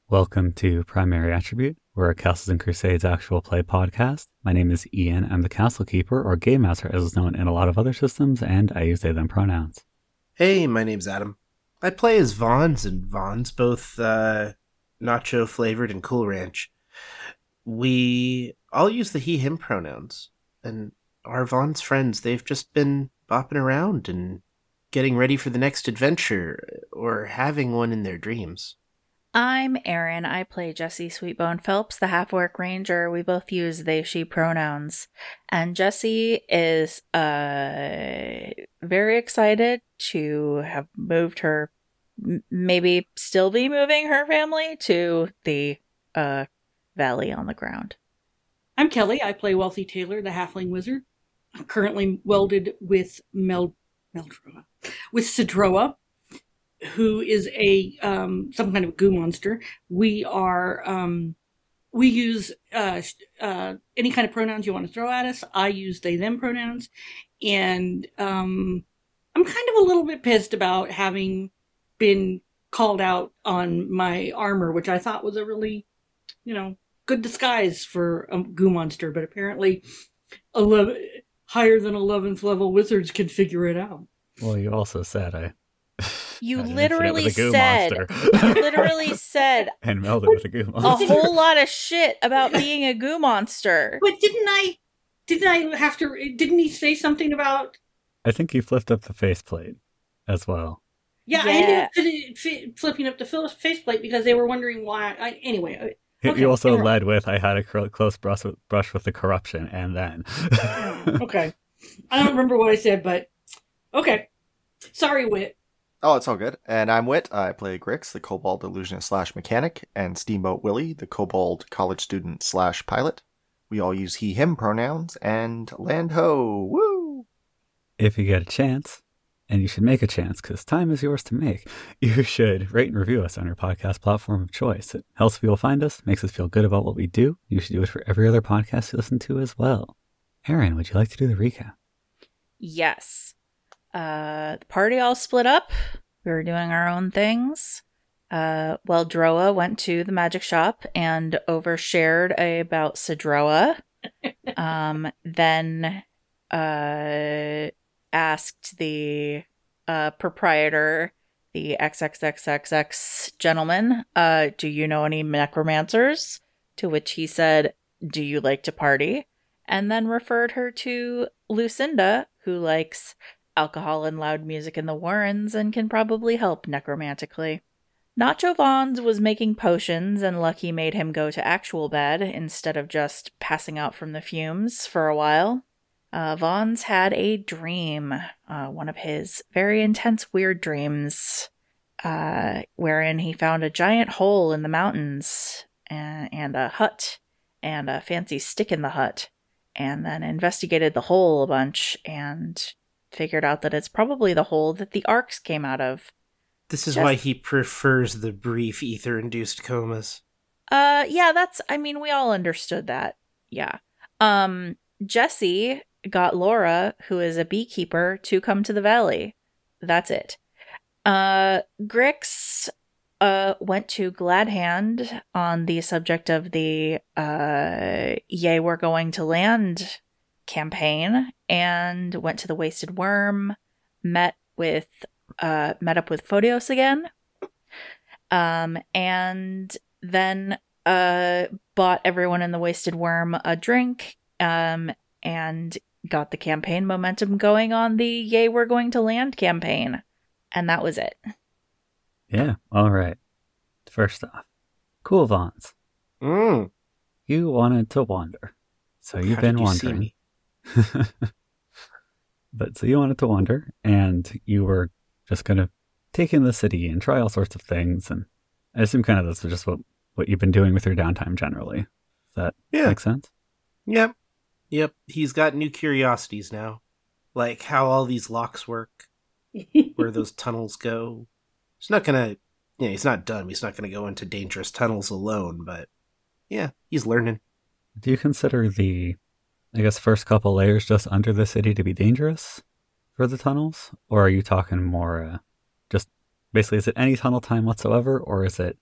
Welcome to Primary Attribute. We're a Castles and Crusades actual play podcast. My name is Ian. I'm the Castle Keeper, or Game Master as is known in a lot of other systems, and I use they, them pronouns. Hey, my name's Adam. I play as Vons, and Vons, both nacho flavored and Cool Ranch. We all use the he, him pronouns, and our Vons friends, they've just been bopping around and getting ready for the next adventure, or having one in their dreams. I'm Erin. I play Jessie Sweetbone Phelps, the half-orc ranger. We both use they, she pronouns. And Jessie is very excited to have moved her, maybe still be moving her family to the valley on the ground. I'm Kelly. I play Wealthy Taylor, the halfling wizard. I'm currently welded with Sidroa, who is a some kind of goo monster. We use any kind of pronouns you want to throw at us. I use they them pronouns, and I'm kind of a little bit pissed about having been called out on my armor, which I thought was a really, good disguise for a goo monster, but apparently 11 higher than 11th level wizards can figure it out. Well, you also said You literally said, and melded with a goo monster. A whole lot of shit about being a goo monster. But didn't he say something about? I think he flipped up the faceplate as well. Yeah. I ended up flipping up the faceplate because they were wondering why. Anyway. Okay, you also led with, I had a close brush with the corruption, and then. Okay. I don't remember what I said, but okay. Sorry, Wit. Oh, it's all good. And I'm Wit. I play Grix, the Kobold Illusionist / Mechanic, and Steamboat Willie, the Kobold College Student / Pilot. We all use he, him pronouns, and land ho! Woo! If you get a chance, and you should make a chance, because time is yours to make, you should rate and review us on your podcast platform of choice. It helps people find us, makes us feel good about what we do. You should do it for every other podcast you listen to as well. Erin, would you like to do the recap? Yes. The party all split up. We were doing our own things. Droa went to the magic shop and overshared about Sidroa. Then asked the proprietor, the XXXXX gentleman, do you know any necromancers? To which he said, do you like to party? And then referred her to Lucinda, who likes alcohol and loud music in the Warrens and can probably help necromantically. Nacho Vons was making potions, and Lucky made him go to actual bed instead of just passing out from the fumes for a while. Vons had a dream, one of his very intense weird dreams, wherein he found a giant hole in the mountains and a hut and a fancy stick in the hut, and then investigated the hole a bunch and figured out that it's probably the hole that the arcs came out of. This is why he prefers the brief ether-induced comas. Yeah, we all understood that. Yeah. Jessie got Laura, who is a beekeeper, to come to the valley. That's it. Grix went to Gladhand on the subject of the Yay, We're Going to Land campaign, and went to the Wasted Worm, met up with Photios again, and then bought everyone in the Wasted Worm a drink, and got the campaign momentum going on the Yay, We're Going to Land campaign. And that was it. Yeah, all right. First off, cool Vons. You wanted to wander. So you've been wandering. So you wanted to wander, and you were just going to take in the city and try all sorts of things. And I assume kind of that's just what you've been doing with your downtime generally. Does that make sense? Yep. He's got new curiosities now. Like how all these locks work, where those tunnels go. He's not going to, he's not dumb. He's not going to go into dangerous tunnels alone, but yeah, he's learning. Do you consider the, first couple layers just under the city to be dangerous for the tunnels? Or are you talking more just basically, is it any tunnel time whatsoever? Or is it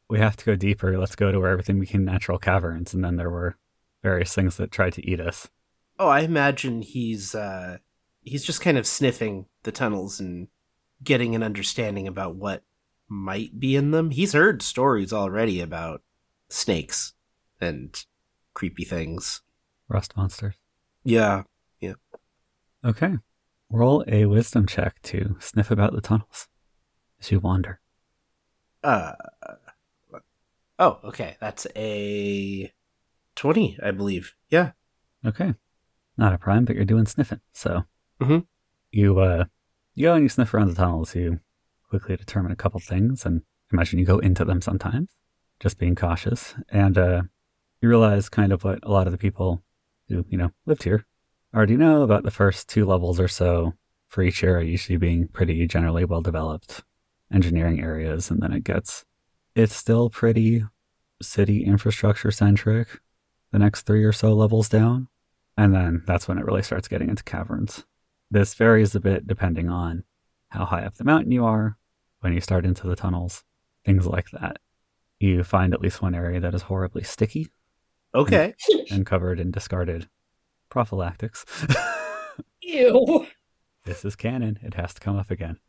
we have to go deeper. Let's go to where everything became natural caverns, and then there were various things that tried to eat us. Oh, I imagine he's just kind of sniffing the tunnels and getting an understanding about what might be in them. He's heard stories already about snakes and creepy things. Rust monsters. Yeah. Okay. Roll a wisdom check to sniff about the tunnels as you wander. Oh, okay. That's a 20, I believe. Yeah. Okay. Not a prime, but you're doing sniffing. So Mhm. you go and you sniff around the tunnels. You quickly determine a couple things, and imagine you go into them sometimes, just being cautious. And you realize kind of what a lot of the people who, lived here already know about the first 2 levels or so for each area usually being pretty generally well-developed engineering areas. And then it's still pretty city infrastructure centric the next 3 or so levels down. And then that's when it really starts getting into caverns. This varies a bit depending on how high up the mountain you are, when you start into the tunnels, things like that. You find at least one area that is horribly sticky Okay. and covered in discarded prophylactics. Ew. This is canon. It has to come up again.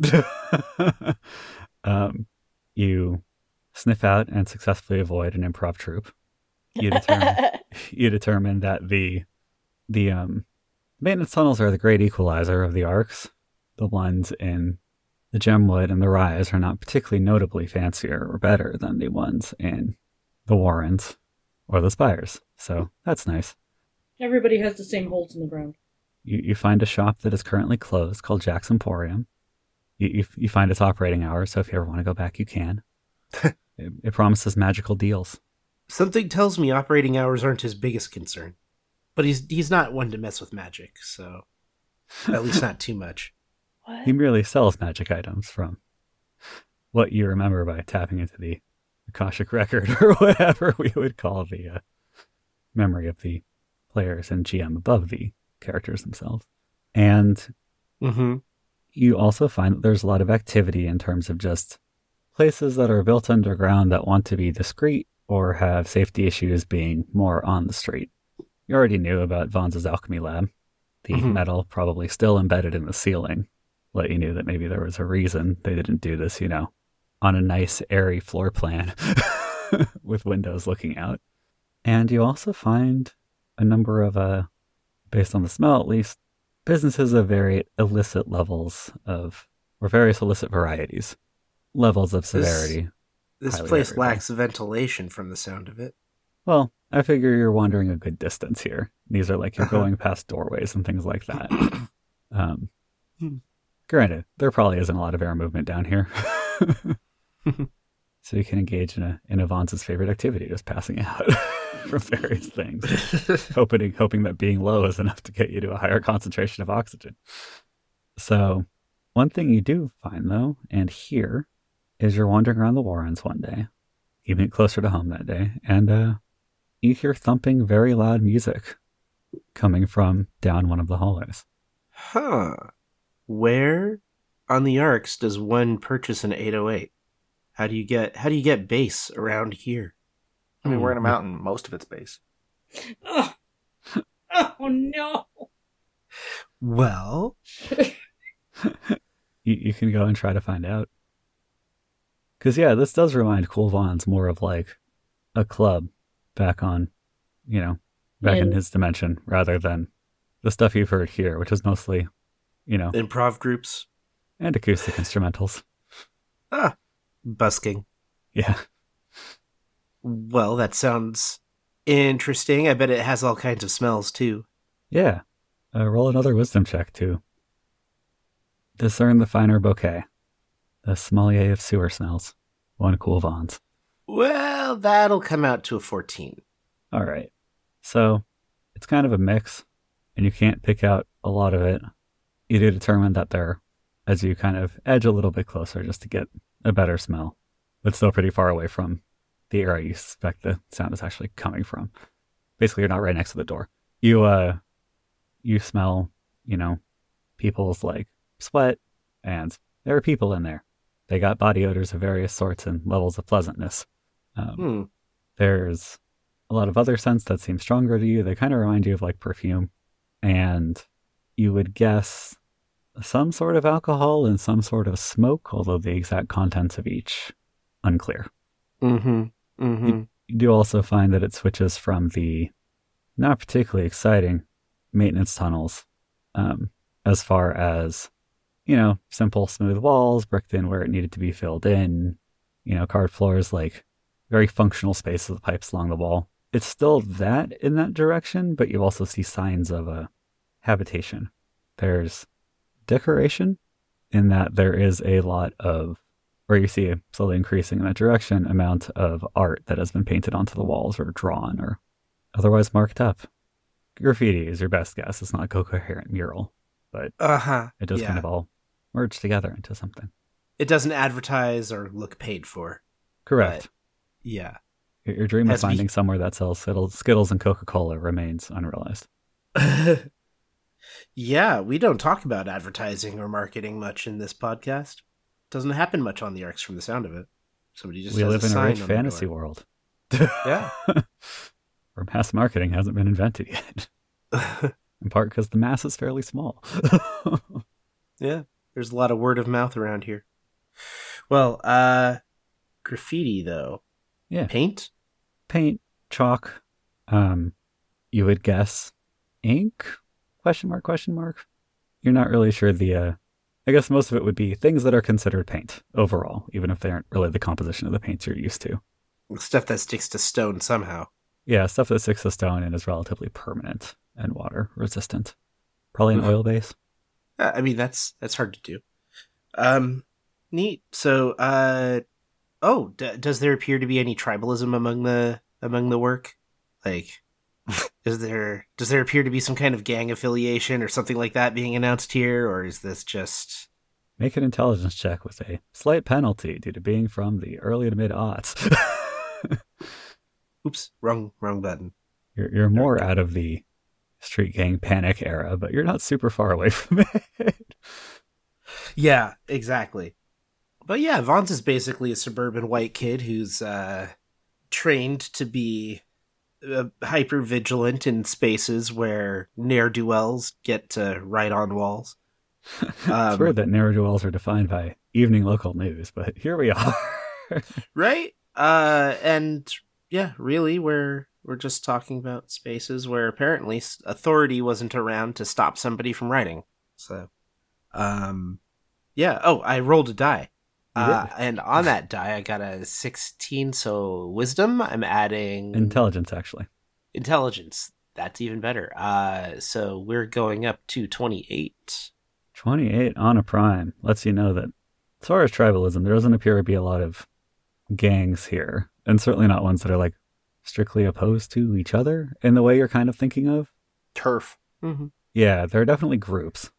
You sniff out and successfully avoid an improv troupe. You determine that the maintenance tunnels are the great equalizer of the arcs. The ones in the Gemwood and the Rise are not particularly notably fancier or better than the ones in the Warrens or the Spires. So that's nice. Everybody has the same holes in the ground. You find a shop that is currently closed called Jack's Emporium. You find its operating hours, so if you ever want to go back, you can. It promises magical deals. Something tells me operating hours aren't his biggest concern. But he's not one to mess with magic, so at least not too much. What? He merely sells magic items from what you remember by tapping into the Akashic record or whatever we would call the memory of the players and GM above the characters themselves. And you also find that there's a lot of activity in terms of just places that are built underground that want to be discreet or have safety issues being more on the street. You already knew about Vaughn's alchemy lab. The metal probably still embedded in the ceiling let you know that maybe there was a reason they didn't do this, on a nice airy floor plan with windows looking out. And you also find a number of, based on the smell at least, businesses of very illicit levels or various illicit varieties, levels of severity. This highly place variable. lacks ventilation from the sound of it. Well, I figure you're wandering a good distance here. These are like you're going past doorways and things like that. Granted, there probably isn't a lot of air movement down here. So you can engage in Vaughn's favorite activity, just passing out from various things, hoping that being low is enough to get you to a higher concentration of oxygen. So one thing you do find, though, and hear, is you're wandering around the Warrens one day, keeping it closer to home that day, and you hear thumping, very loud music coming from down one of the hallways. Huh. Where on the Arcs does one purchase an 808? How do you get base around here? I mean, we're in a mountain. Most of it's base. Oh, no. Well, You can go and try to find out. Because, yeah, this does remind Cool Vaughn's more of like a club back on, back in his dimension, rather than the stuff you've heard here, which is mostly, improv groups. and acoustic instrumentals. Busking. Yeah. Well, that sounds interesting. I bet it has all kinds of smells, too. Yeah. Roll another wisdom check to discern the finer bouquet. The sommelier of sewer smells. One Cool Vaughn's. Well, that'll come out to a 14. All right. So it's kind of a mix, and you can't pick out a lot of it. You do determine that they're, as you kind of edge a little bit closer just to get a better smell, but still pretty far away from the area you suspect the sound is actually coming from. Basically, you're not right next to the door. You smell, people's like sweat, and there are people in there. They got body odors of various sorts and levels of pleasantness. There's a lot of other scents that seem stronger to you. They kind of remind you of like perfume. And you would guess some sort of alcohol and some sort of smoke, although the exact contents of each, unclear. You do also find that it switches from the not particularly exciting maintenance tunnels as far as, simple smooth walls, bricked in where it needed to be filled in, carved floors, like very functional space of the pipes along the wall. It's still that in that direction, but you also see signs of a habitation. There's decoration in that there is a lot of, or you see a slowly increasing in that direction, amount of art that has been painted onto the walls or drawn or otherwise marked up. Graffiti is your best guess. It's not a coherent mural, but it does kind of all merge together into something. It doesn't advertise or look paid for. Correct. Yeah. Your dream of finding somewhere that sells Skittles and Coca-Cola remains unrealized. Yeah, we don't talk about advertising or marketing much in this podcast. Doesn't happen much on the Arcs from the sound of it. Somebody just we has live a in a sign rich on the fantasy door. world. Yeah. Where mass marketing hasn't been invented yet. In part because the mass is fairly small. Yeah, there's a lot of word of mouth around here. Well, graffiti though. Yeah. Paint, chalk. You would guess ink? Question mark. You're not really sure I guess most of it would be things that are considered paint overall, even if they aren't really the composition of the paints you're used to. stuff that sticks to stone somehow. Yeah, stuff that sticks to stone and is relatively permanent and water resistant. Probably an oil base. I mean, that's hard to do. Neat. So, does there appear to be any tribalism among the work? Like, does there appear to be some kind of gang affiliation or something like that being announced here, or is this just... Make an intelligence check with a slight penalty due to being from the early to mid-aughts. Oops, wrong button. You're more out of the street gang panic era, but you're not super far away from it. Yeah, exactly. But yeah, Vons is basically a suburban white kid who's trained to be hyper vigilant in spaces where ne'er-do-wells get to write on walls. It's weird that ne'er-do-wells are defined by evening local news, but here we are. Right? And yeah, really, we're just talking about spaces where apparently authority wasn't around to stop somebody from writing. So, yeah. Oh, I rolled a die. And on that die, I got a 16, so wisdom. I'm adding... Intelligence, actually. Intelligence. That's even better. So we're going up to 28. 28 on a prime lets you know that as far as tribalism, there doesn't appear to be a lot of gangs here, and certainly not ones that are like strictly opposed to each other in the way you're kind of thinking of. Turf. Mm-hmm. Yeah, there are definitely groups,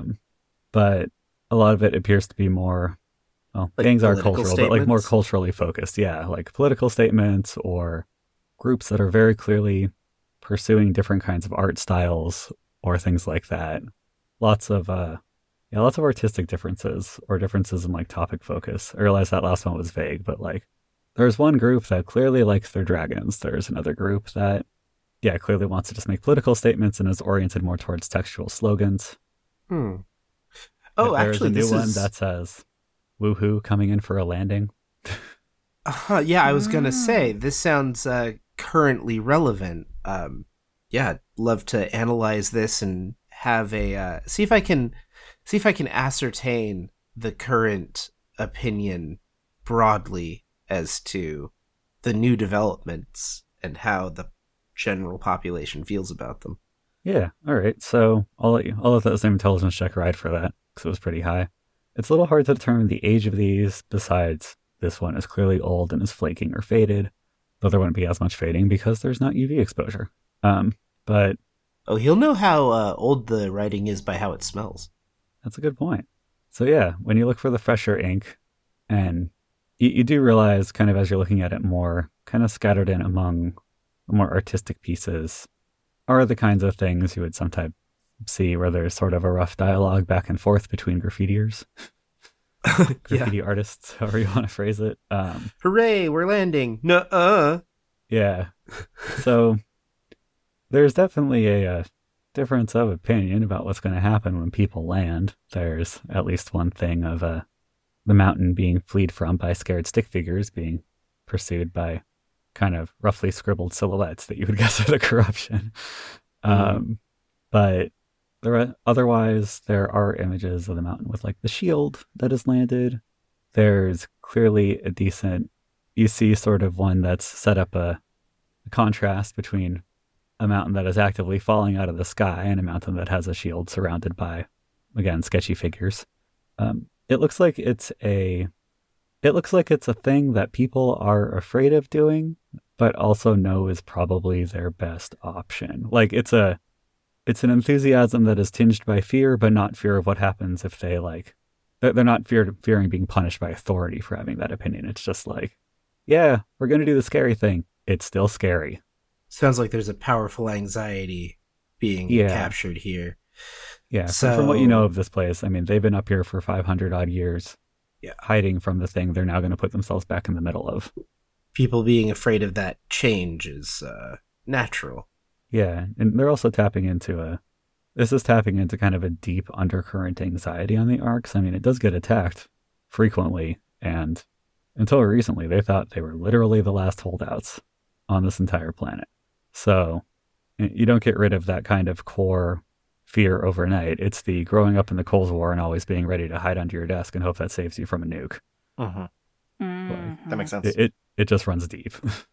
but a lot of it appears to be more, well, like gangs are cultural, but like more culturally focused. Yeah, like political statements or groups that are very clearly pursuing different kinds of art styles or things like that. Lots of artistic differences or differences in like topic focus. I realize that last one was vague, but like there's one group that clearly likes their dragons. There's another group that, yeah, clearly wants to just make political statements and is oriented more towards textual slogans. Oh, there's actually, a new one that says "Woohoo, coming in for a landing." Yeah, I was gonna say this sounds currently relevant. Yeah, I'd love to analyze this and have a see if I can ascertain the current opinion broadly as to the new developments and how the general population feels about them. Yeah, all right. So I'll let that same intelligence check ride for that because it was pretty high. It's a little hard to determine the age of these. Besides, this one is clearly old and is flaking or faded, though there wouldn't be as much fading because there's not UV exposure. But he'll know how old the writing is by how it smells. That's a good point. So yeah, when you look for the fresher ink, and you do realize kind of as you're looking at it more, kind of scattered in among more artistic pieces, are the kinds of things you would sometimes see where there's sort of a rough dialogue back and forth between graffitiers. graffiti artists, however you want to phrase it. Hooray, we're landing. Nuh-uh. Yeah. So there's definitely a difference of opinion about what's going to happen when people land. There's at least one thing of the mountain being fleed from by scared stick figures being pursued by kind of roughly scribbled silhouettes that you would guess are the corruption. But otherwise, there are images of the mountain with like the shield that has landed. There's clearly a decent, you see sort of one that's set up a contrast between a mountain that is actively falling out of the sky and a mountain that has a shield surrounded by, again, sketchy figures. It looks like it's a thing that people are afraid of doing, but also know is probably their best option. Like it's an enthusiasm that is tinged by fear, but not fear of what happens if they they're not fearing being punished by authority for having that opinion. It's just like, yeah, we're going to do the scary thing. It's still scary. Sounds like there's a powerful anxiety being captured here. Yeah, so from what you know of this place, I mean, they've been up here for 500 odd years, hiding from the thing they're now going to put themselves back in the middle of. People being afraid of that change is natural. Yeah, and they're also tapping into kind of a deep undercurrent anxiety on the Arks. I mean, it does get attacked frequently, and until recently, they thought they were literally the last holdouts on this entire planet. So you don't get rid of that kind of core fear overnight. It's the growing up in the Cold War and always being ready to hide under your desk and hope that saves you from a nuke. That makes sense. It just runs deep.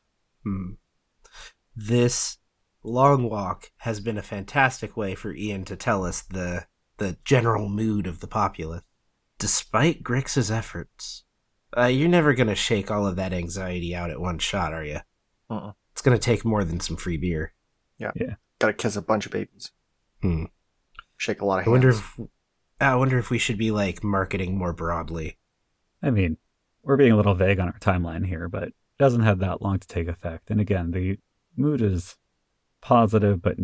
This long walk has been a fantastic way for Ian to tell us the general mood of the populace. Despite Grix's efforts, you're never going to shake all of that anxiety out at one shot, are you? It's going to take more than some free beer. Yeah. Gotta kiss a bunch of babies. Shake a lot of hands. I wonder if we should be marketing more broadly. I mean, we're being a little vague on our timeline here, but it doesn't have that long to take effect. And again, the mood is positive, but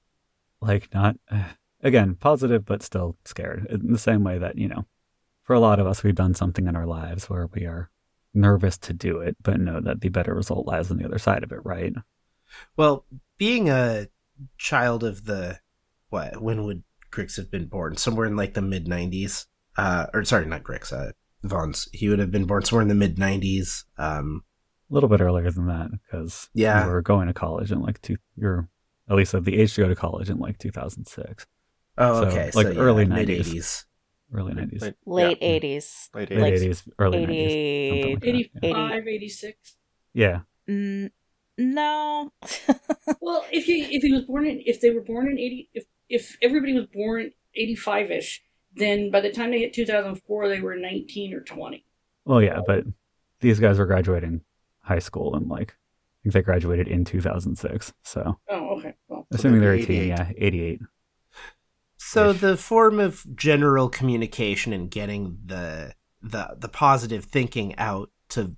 positive, but still scared. In the same way that, for a lot of us, we've done something in our lives where we are nervous to do it, but know that the better result lies on the other side of it, right? Well, being a child of when would Grix have been born? Somewhere in the mid-90s. Or sorry, not Grix, Vons. He would have been born somewhere in the mid-90s. A little bit earlier than that, because you were going to college in you're at least at the age to go to college in 2006. Oh, so, okay. Early 90s. Mid-80s. Early 90s. Late 80s. Late 80s, early 80, 90s. 85, 86. Yeah. No. Well, if they were born in 80, if everybody was born 85-ish, then by the time they hit 2004, they were 19 or 20. Well, yeah, but these guys were graduating high school and I think they graduated in 2006. So. Oh, okay. Well, assuming they're 18, 88. So the form of general communication and getting the positive thinking out to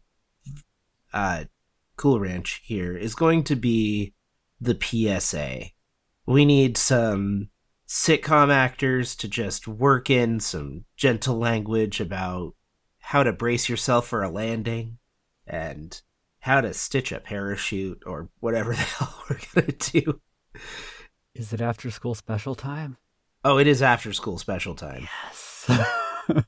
Cool Ranch here is going to be the PSA. We need some sitcom actors to just work in some gentle language about how to brace yourself for a landing and how to stitch a parachute or whatever the hell we're going to do. Is it after school special time? Oh, it is after school special time. Yes.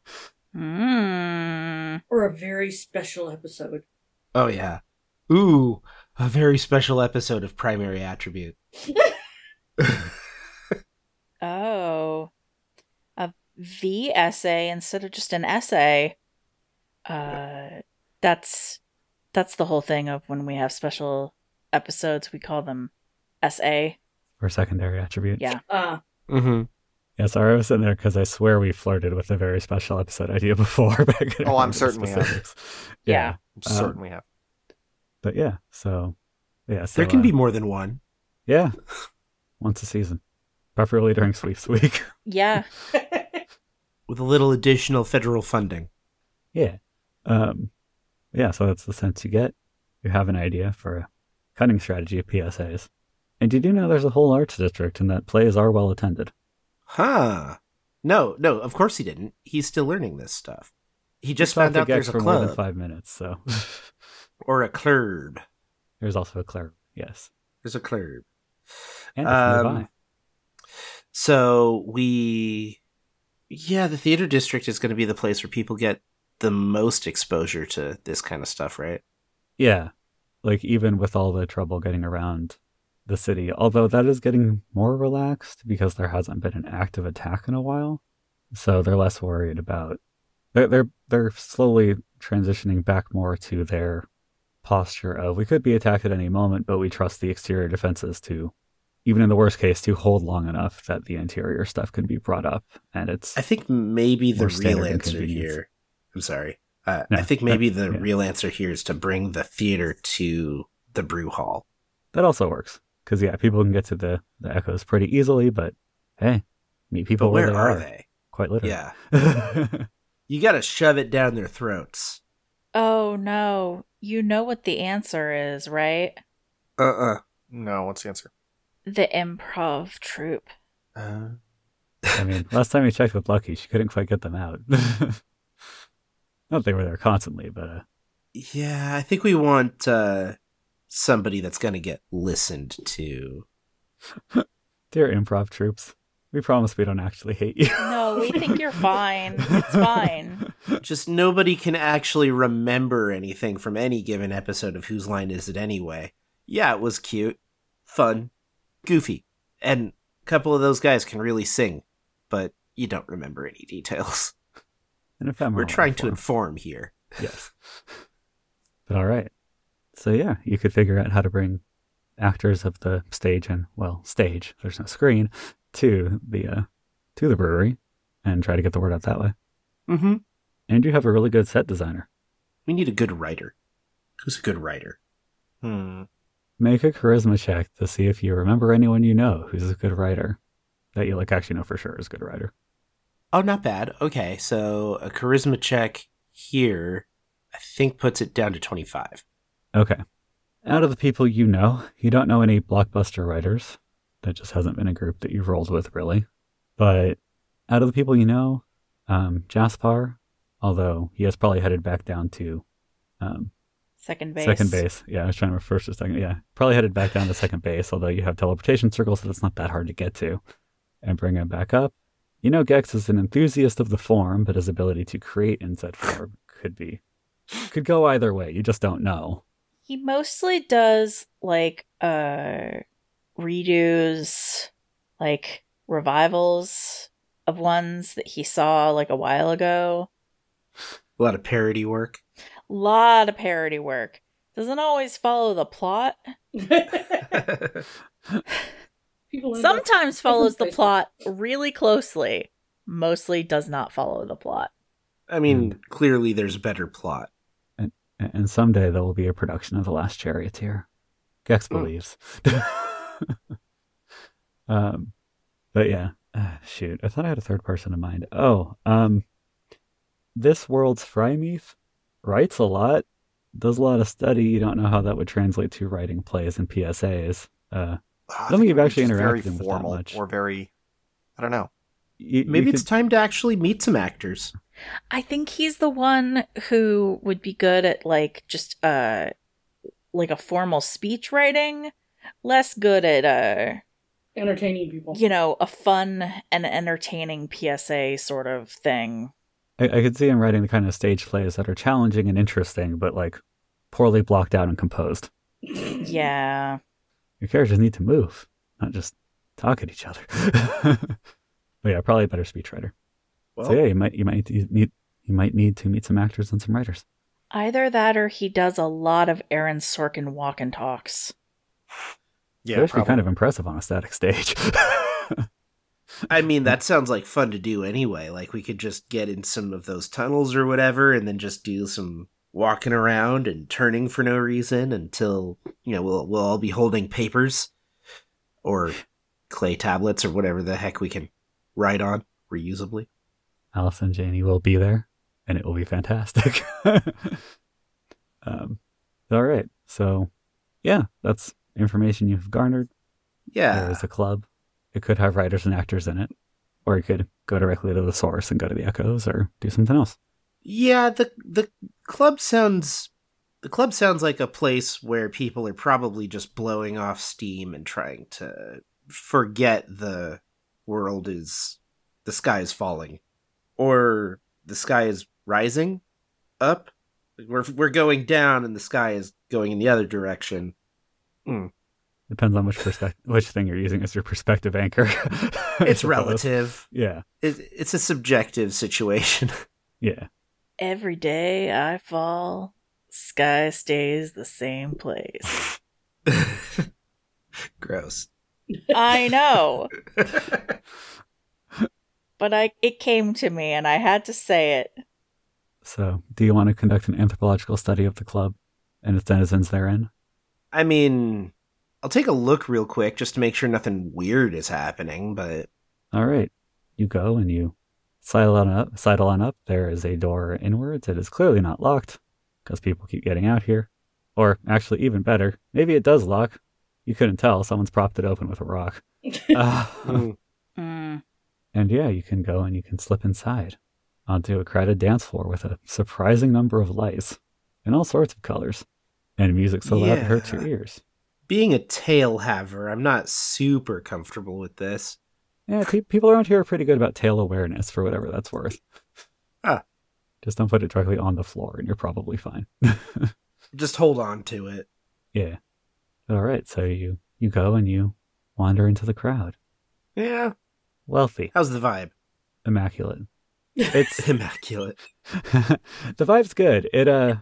Or a very special episode. Oh, yeah. Ooh, a very special episode of Primary Attribute. Oh. A V essay instead of just an essay. That's the whole thing of when we have special episodes, we call them SA. Or secondary attribute. Yeah. Yeah, sorry, I was in there because I swear we flirted with a very special episode idea before. Oh, I'm certain we have. Yeah. Certainly have. But yeah, so yeah. So, there can be more than one. Yeah. Once a season. Preferably during Sweeps Week. Yeah. With a little additional federal funding. Yeah. Yeah, so that's the sense you get. You have an idea for a cutting strategy of PSAs. And you do know there's a whole arts district and that plays are well attended. Huh. No, of course he didn't. He's still learning this stuff. He just Talk found to out there's Gex a for more than club 5 minutes, so or a more than club 5 minutes. So or a club. there's also a club. Yes, There's a club. and it's nearby. So the theater district is going to be the place where people get the most exposure to this kind of stuff, right? Yeah, like even with all the trouble getting around the city, although that is getting more relaxed because there hasn't been an active attack in a while, so they're less worried about. They're slowly transitioning back more to their posture of we could be attacked at any moment, but we trust the exterior defenses to, even in the worst case, to hold long enough that the interior stuff can be brought up, and it's. I think maybe the More real standard answer inconvenience. here. I'm sorry. No, I think maybe the yeah. real answer here is to bring the theater to the brew hall. That also works because people can get to the echoes pretty easily, but hey, meet people But where they are they? Quite literally. Yeah. You got to shove it down their throats. Oh no. You know what the answer is, right? No, what's the answer? The improv troupe. I mean, last time we checked with Lucky, she couldn't quite get them out. Not that they were there constantly, but Yeah, I think we want somebody that's going to get listened to. dear improv troops, we promise we don't actually hate you. No, we think you're fine. It's fine. Just nobody can actually remember anything from any given episode of Whose Line Is It Anyway? Yeah, it was cute, fun, goofy, and a couple of those guys can really sing, but you don't remember any details. An ephemeral We're trying to form. inform here. Yes. But all right. So yeah, you could figure out how to bring actors of the stage and, well, stage, there's no screen, to the brewery and try to get the word out that way. Mm-hmm. And you have a really good set designer. We need a good writer. Who's a good writer? Make a charisma check to see if you remember anyone you know who's a good writer. That you actually know for sure is a good writer. Oh, not bad. Okay, so a charisma check here, I think puts it down to 25. Okay. Out of the people you don't know any blockbuster writers. That just hasn't been a group that you've rolled with, really. But out of the people you know, Jaspar, although he has probably headed back down to Second base. second base. Yeah, I was trying to first a second. Yeah, probably headed back down to second base, although you have teleportation circles, so that's not that hard to get to. And bring him back up. You know Gex is an enthusiast of the form, but his ability to create in said form could go either way. You just don't know. He mostly does redos, revivals of ones that he saw a while ago. A lot of parody work. Lot of parody work. Doesn't always follow the plot. People end up- Sometimes follows the plot really closely. Mostly does not follow the plot. I mean, clearly there's better plot. And someday there will be a production of The Last Charioteer. Gex believes. But yeah, shoot. I thought I had a third person in mind. This world's Frymeath writes a lot, does a lot of study. You don't know how that would translate to writing plays and PSAs. I don't think you've actually interacted with that much. Or very, I don't know. Maybe it's time to actually meet some actors. I think he's the one who would be good at just a formal speech writing, less good at entertaining people. a fun and entertaining PSA sort of thing. I could see him writing the kind of stage plays that are challenging and interesting, but poorly blocked out and composed. Yeah. Your characters need to move, not just talk at each other. But yeah, probably a better speechwriter. Well, So yeah, you might need to meet some actors and some writers. Either that or he does a lot of Aaron Sorkin walk and talks. Yeah, It's actually probably. kind of impressive on a static stage. I mean, that sounds like fun to do anyway. We could just get in some of those tunnels or whatever and then just do some walking around and turning for no reason until, we'll all be holding papers or clay tablets or whatever the heck we can write on reusably. Alice and Janie will be there, and it will be fantastic. All right. So, yeah, that's information you've garnered. Yeah. There is a club. It could have writers and actors in it, or you could go directly to the source and go to the echoes, or do something else. Yeah, the club sounds like a place where people are probably just blowing off steam and trying to forget the sky is falling, or the sky is rising up. We're going down and the sky is going in the other direction. Depends on which thing you're using as your perspective anchor. It's relative. Yeah. It's a subjective situation. Yeah. Every day I fall, sky stays the same place. Gross. I know. But it came to me and I had to say it. So, do you want to conduct an anthropological study of the club and its denizens therein? I mean, I'll take a look real quick just to make sure nothing weird is happening, but... All right. You go and you sidle on up. There is a door inwards. It is clearly not locked because people keep getting out here. Or, actually, even better, maybe it does lock. You couldn't tell. Someone's propped it open with a rock. And yeah, you can go and you can slip inside onto a crowded dance floor with a surprising number of lights in all sorts of colors and music so loud it hurts your ears. Being a tail haver, I'm not super comfortable with this. Yeah, people around here are pretty good about tail awareness for whatever that's worth. Just don't put it directly on the floor and you're probably fine. Just hold on to it. Yeah. All right, so you go and you wander into the crowd. Yeah. Wealthy. How's the vibe? Immaculate. It's immaculate. The vibe's good.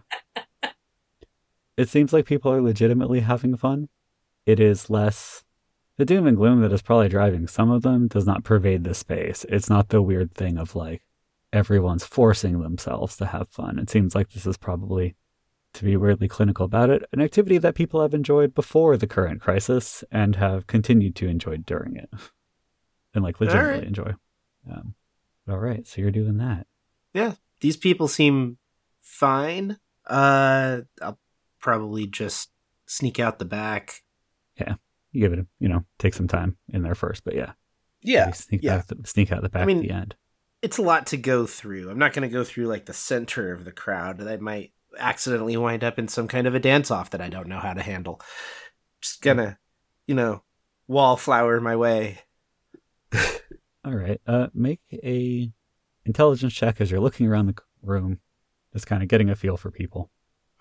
It seems like people are legitimately having fun. It is less the doom and gloom that is probably driving some of them does not pervade the space. It's not the weird thing of like everyone's forcing themselves to have fun. It seems like this is probably, to be weirdly clinical about it, an activity that people have enjoyed before the current crisis and have continued to enjoy during it. And like legitimately enjoy. All right, so you're doing that. Yeah, these people seem fine. I'll probably just sneak out the back. Yeah, you give it, take some time in there first, but yeah. Yeah, sneak out the back at the end. It's a lot to go through. I'm not going to go through like the center of the crowd. I might accidentally wind up in some kind of a dance-off that I don't know how to handle. Just gonna, wallflower my way. All right. Make a intelligence check as you're looking around the room, just kind of getting a feel for people.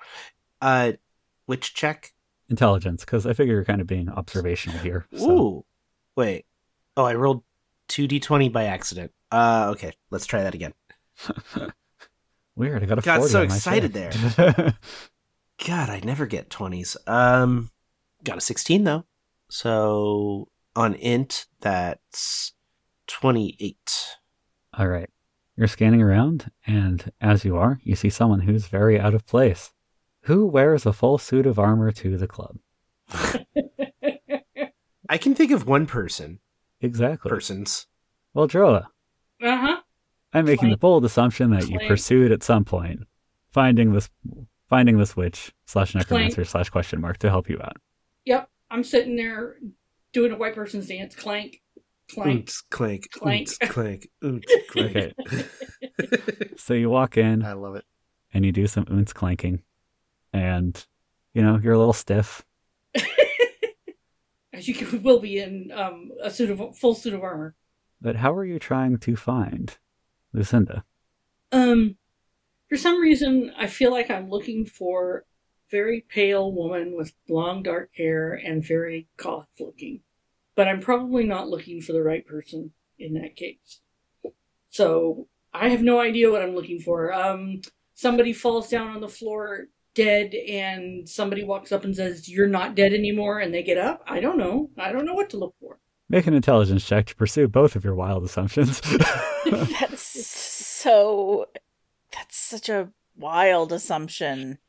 Which check? Intelligence, because I figure you're kind of being observational here. So. Ooh, wait. Oh, I rolled 2d20 by accident. Okay, let's try that again. Weird. I got a 40. Got so excited there. God, I never get 20s. Got a 16 though. So on int, that's 28. All right. You're scanning around, and as you are, you see someone who's very out of place. Who wears a full suit of armor to the club? I can think of one person. Exactly. Persons. Well, Droa. Uh-huh. I'm making the bold assumption that you pursued at some point, finding this witch / necromancer / question mark to help you out. Yep. I'm sitting there doing a white person's dance. Clank. Clank. Oonts, clank. Clank. Oonts, clank. Oonts, clank. Okay. So you walk in. I love it. And you do some oonts clanking. And, you're a little stiff. As you will be in a full suit of armor. But how are you trying to find Lucinda? For some reason, I feel like I'm looking for a very pale woman with long dark hair and very goth looking. But I'm probably not looking for the right person in that case. So I have no idea what I'm looking for. Somebody falls down on the floor dead and somebody walks up and says, "You're not dead anymore," and they get up. I don't know. I don't know what to look for. Make an intelligence check to pursue both of your wild assumptions. That's such a wild assumption.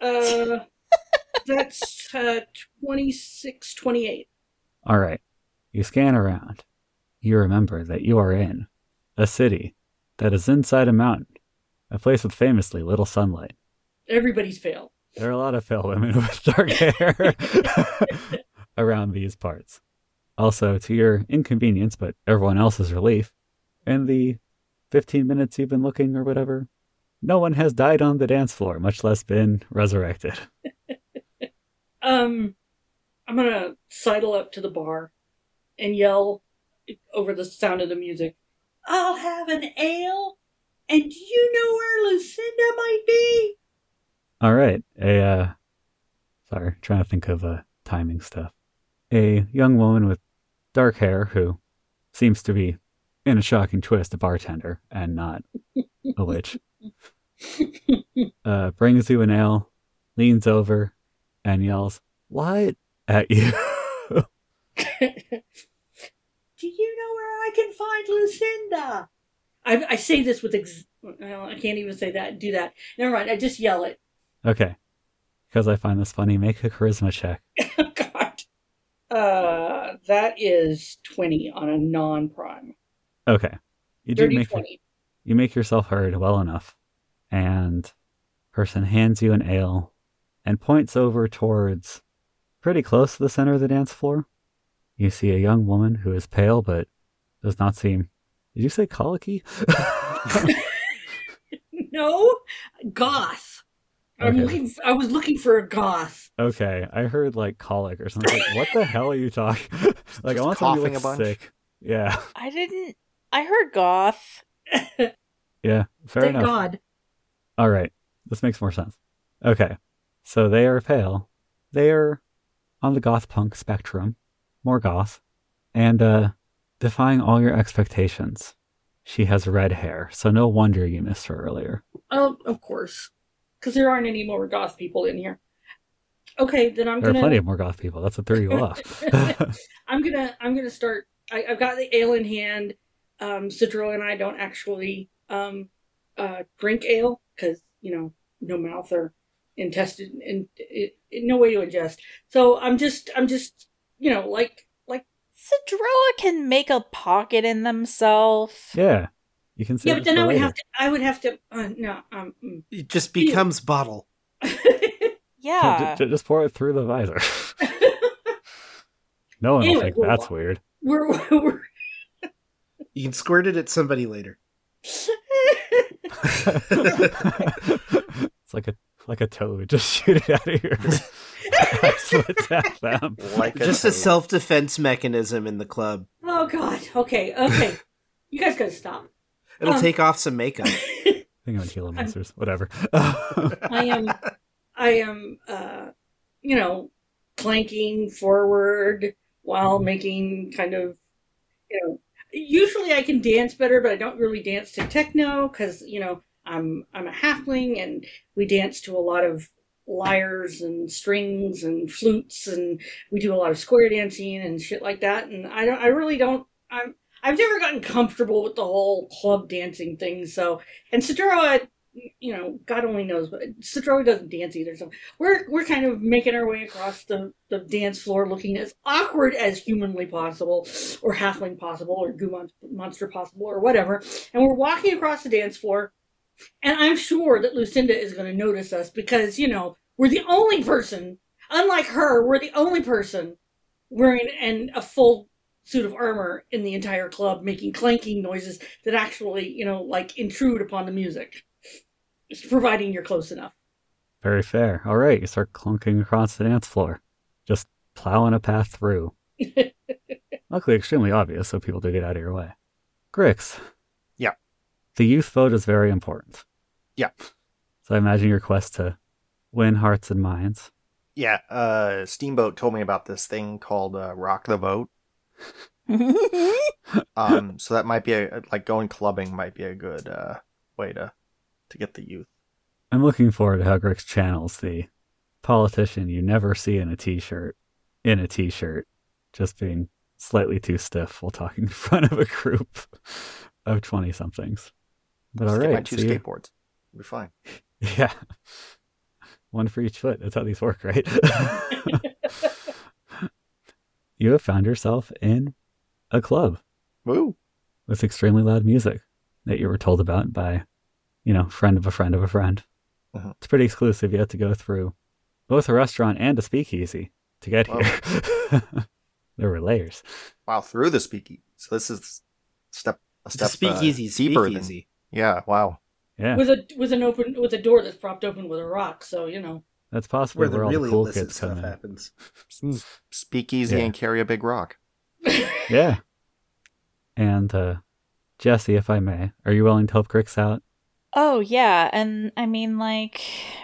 That's 26, 28. All right. You scan around. You remember that you are in a city that is inside a mountain, a place with famously little sunlight. Everybody's pale. There are a lot of pale women with dark hair around these parts. Also, to your inconvenience, but everyone else's relief, in the 15 minutes you've been looking or whatever, no one has died on the dance floor, much less been resurrected. I'm gonna sidle up to the bar and yell over the sound of the music, "I'll have an ale, and do you know where Lucinda might be?" All right. Sorry, trying to think of timing stuff. A young woman with dark hair who seems to be, in a shocking twist, a bartender and not a witch. Brings you an ale, leans over, and yells, "What?" at you. Do you know where I can find Lucinda? I say this with well, I can't even say that. Do that. Never mind. I just yell it. Okay. Because I find this funny, make a charisma check. Oh, God. That is 20 on a non-prime. Okay. You do Dirty make 20. you make yourself heard well enough. And person hands you an ale and points over towards pretty close to the center of the dance floor. You see a young woman who is pale but does not seem... Did you say colicky? No, goth. Okay. I was looking for a goth. Okay, I heard like colic or something. What the hell are you talking? Like, I want somebody coughing to a bunch? look sick. Yeah, I heard goth. yeah, fair Thank enough. God. All right, this makes more sense. Okay, so they are pale. They are on the goth punk spectrum, more goth, and defying all your expectations. She has red hair, so no wonder you missed her earlier. Oh, of course. Because there aren't any more goth people in here. Okay, then I'm There are gonna... plenty of more goth people. That's what threw you off. I'm gonna start. I've got the ale in hand. Citro and I don't actually drink ale because no mouth or intestine and no way to ingest. So I'm just like Cedroa can make a pocket in themselves. Yeah, you can say. yeah, but then I would have to no It just becomes bottle. Yeah. Just pour it through the visor. No one will Anyway, think we're- that's weird. we're You can squirt it at somebody later. It's like a toad. Just shoot it out of your slits at them. Like Just a self-defense mechanism in the club. Oh God. Okay. You guys gotta stop. It'll take off some makeup. I think I'm Gila monsters. Whatever. I am clanking forward while making kind of, usually I can dance better, but I don't really dance to techno because, I'm a halfling and we dance to a lot of lyres and strings and flutes and we do a lot of square dancing and shit like that. And I've never gotten comfortable with the whole club dancing thing. So, and Citro, God only knows, but Citro doesn't dance either. So we're kind of making our way across the dance floor, looking as awkward as humanly possible, or halfling possible, or goo monster possible, or whatever. And we're walking across the dance floor, and I'm sure that Lucinda is going to notice us because we're the only person. Unlike her, we're the only person wearing a full suit of armor in the entire club, making clanking noises that actually, intrude upon the music. Just providing you're close enough. Very fair. All right, you start clunking across the dance floor, just plowing a path through. Luckily, extremely obvious, so people do get out of your way. Grix. Yeah. The youth vote is very important. Yeah. So I imagine your quest to win hearts and minds. Yeah, Steamboat told me about this thing called Rock the Vote. So that might be going clubbing might be a good way to get the youth. I'm looking forward to how Grix channels the politician you never see in a t-shirt, just being slightly too stiff while talking in front of a group of 20-somethings. But Just all get right, my 2 skateboards. We'll be fine. Yeah. One for each foot. That's how these work, right? You have found yourself in a club Woo! with extremely loud music that you were told about by, friend of a friend of a friend. Uh-huh. It's pretty exclusive. You have to go through both a restaurant and a speakeasy to get here. There were layers. Wow, through the speakeasy. So this is a step Speakeasy, deeper speakeasy. than. Yeah, wow. Yeah, with a door that's propped open with a rock. So that's possibly Where the where all the really cool illicit kids come stuff in. happens. Speakeasy Yeah. and carry a big rock. Yeah. And Jesse, if I may, are you willing to help Grix out? Oh, yeah. And I mean, like,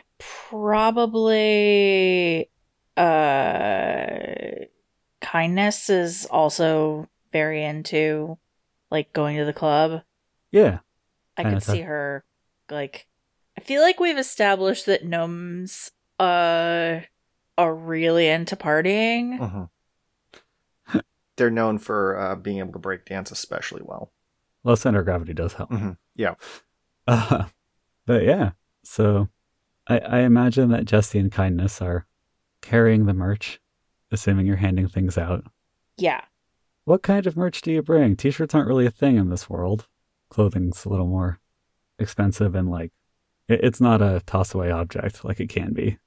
probably Kindness is also very into, like, going to the club. Yeah. I Kinda could see her, like, I feel like we've established that gnomes are really into partying. Mhm. They're known for being able to break dance especially well. Low center of gravity does help. Yeah. But yeah, so I imagine that Jesse and Kindness are carrying the merch, assuming you're handing things out. Yeah. What kind of merch do you bring? T-shirts aren't really a thing in this world. Clothing's a little more expensive and like it's not a toss-away object like it can be.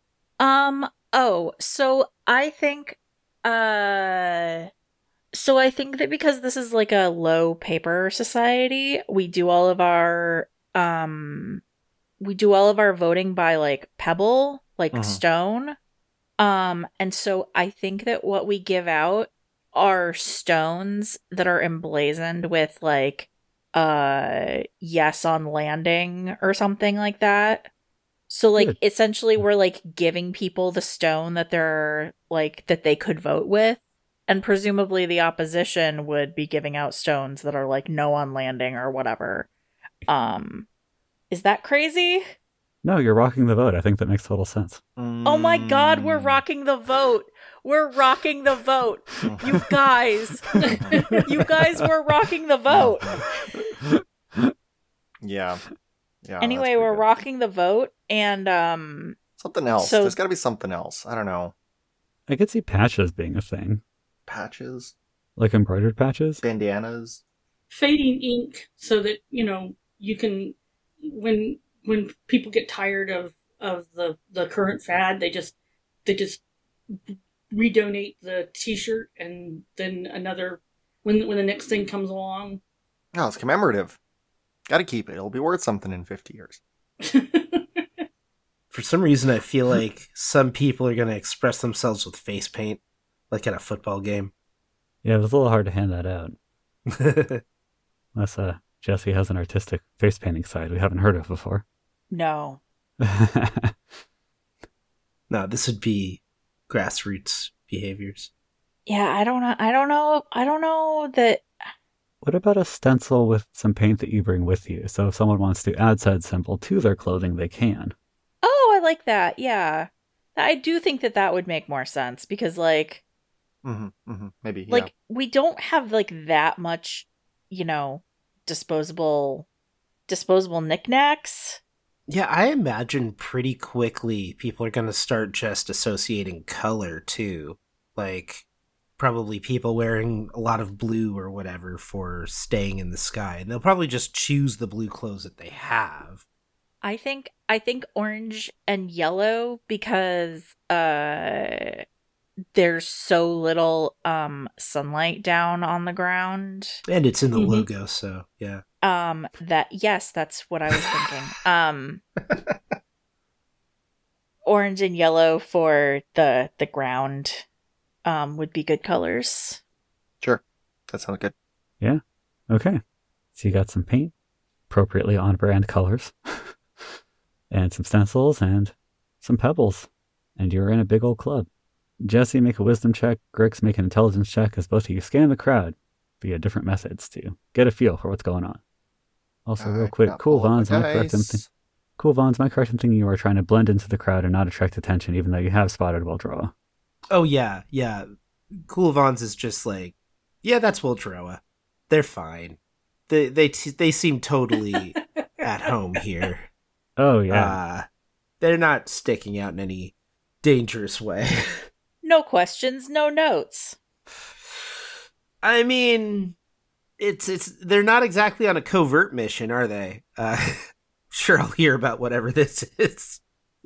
So I think that because this is like a low paper society, we do all of our voting by like pebble, like stone. And so I think that what we give out are stones that are emblazoned with like yes on landing or something like that. So like Good. essentially we're like giving people the stone that they're like that they could vote with, and presumably the opposition would be giving out stones that are like no on landing or whatever. Is that crazy? No, you're rocking the vote. I think that makes total sense. Oh my god, we're rocking the vote. We're rocking the vote. You guys. You guys were rocking the vote. Yeah. Yeah. Anyway, we're rocking the vote and something else. so- There's got to be something else. I don't know. I could see patches being a thing. Patches, Like embroidered patches? bandanas. Fading ink, so that you can when people get tired of the current fad, they just redonate the T-shirt, and then another when the next thing comes along. Oh, it's commemorative. Got to keep it. It'll be worth something in 50 years. For some reason, I feel like some people are going to express themselves with face paint, like at a football game. Yeah, it was a little hard to hand that out. Unless Jesse has an artistic face painting side we haven't heard of before. no. No, this would be grassroots behaviors. Yeah, I don't know that. What about a stencil with some paint that you bring with you? So if someone wants to add said symbol to their clothing, they can. Oh, I like that. Yeah. I do think that would make more sense because like Maybe. Yeah. like we don't have like that much, disposable knickknacks. Yeah, I imagine pretty quickly people are going to start just associating color too. Like, probably people wearing a lot of blue or whatever for staying in the sky. And they'll probably just choose the blue clothes that they have. I think orange and yellow because there's so little sunlight down on the ground. And it's in the logo, so yeah. That's what I was thinking. Orange and yellow for the ground would be good colors. Sure. That sounds good. Yeah. Okay. So you got some paint, appropriately on brand colors, and some stencils and some pebbles. And you're in a big old club. Jesse, make a wisdom check. Grix, make an intelligence check as both of you scan the crowd via different methods to get a feel for what's going on. Also, real quick, Cool Vons, am I correct in thinking you are trying to blend into the crowd and not attract attention, even though you have spotted Wildroa? Oh, yeah. Cool Vons is just like, yeah, that's Wildroa. They're fine. They seem totally at home here. Oh, yeah. They're not sticking out in any dangerous way. No questions, no notes. I mean, they're not exactly on a covert mission, are they? Sure, I'll hear about whatever this is.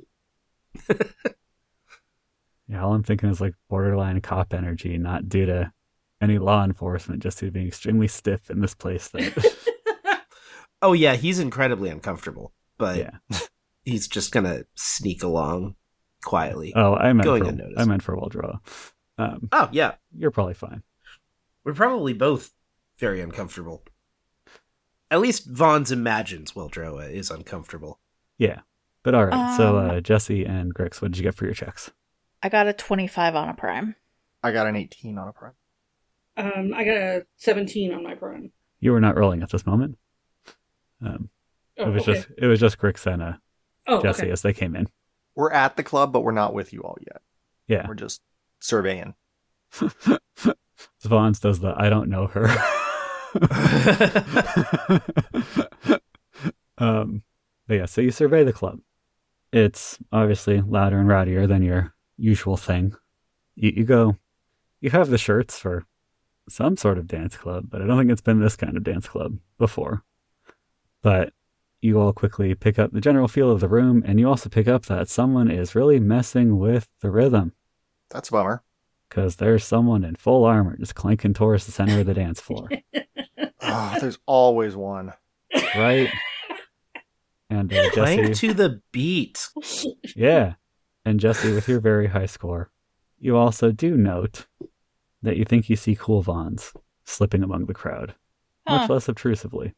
Yeah, all I'm thinking is like borderline cop energy, not due to any law enforcement, just due to being extremely stiff in this place. That Oh yeah, he's incredibly uncomfortable. but Yeah. he's just gonna sneak along quietly. Oh, I Going unnoticed. meant for Waldroa. Oh, yeah. You're probably fine. We're probably both very uncomfortable. At least Vaughn's imagines Wildroa is uncomfortable. Yeah. But all right. So Jesse and Grix, what did you get for your checks? I got a 25 on a prime. I got an 18 on a prime. I got a 17 on my prime. You were not rolling at this moment. It was just Grix and Jesse as they came in. We're at the club, but we're not with you all yet. Yeah. We're just surveying. Svans does the I don't know her. But yeah, so you survey the club. It's obviously louder and rowdier than your usual thing. You have the shirts for some sort of dance club, but I don't think it's been this kind of dance club before. But you all quickly pick up the general feel of the room, and you also pick up that someone is really messing with the rhythm. That's a bummer. Because there's someone in full armor just clanking towards the center of the dance floor. Oh, there's always one. Right? And Clank Jesse, to the beat. yeah. And Jesse, with your very high score, you also do note that you think you see Cool Vons slipping among the crowd, much less obtrusively.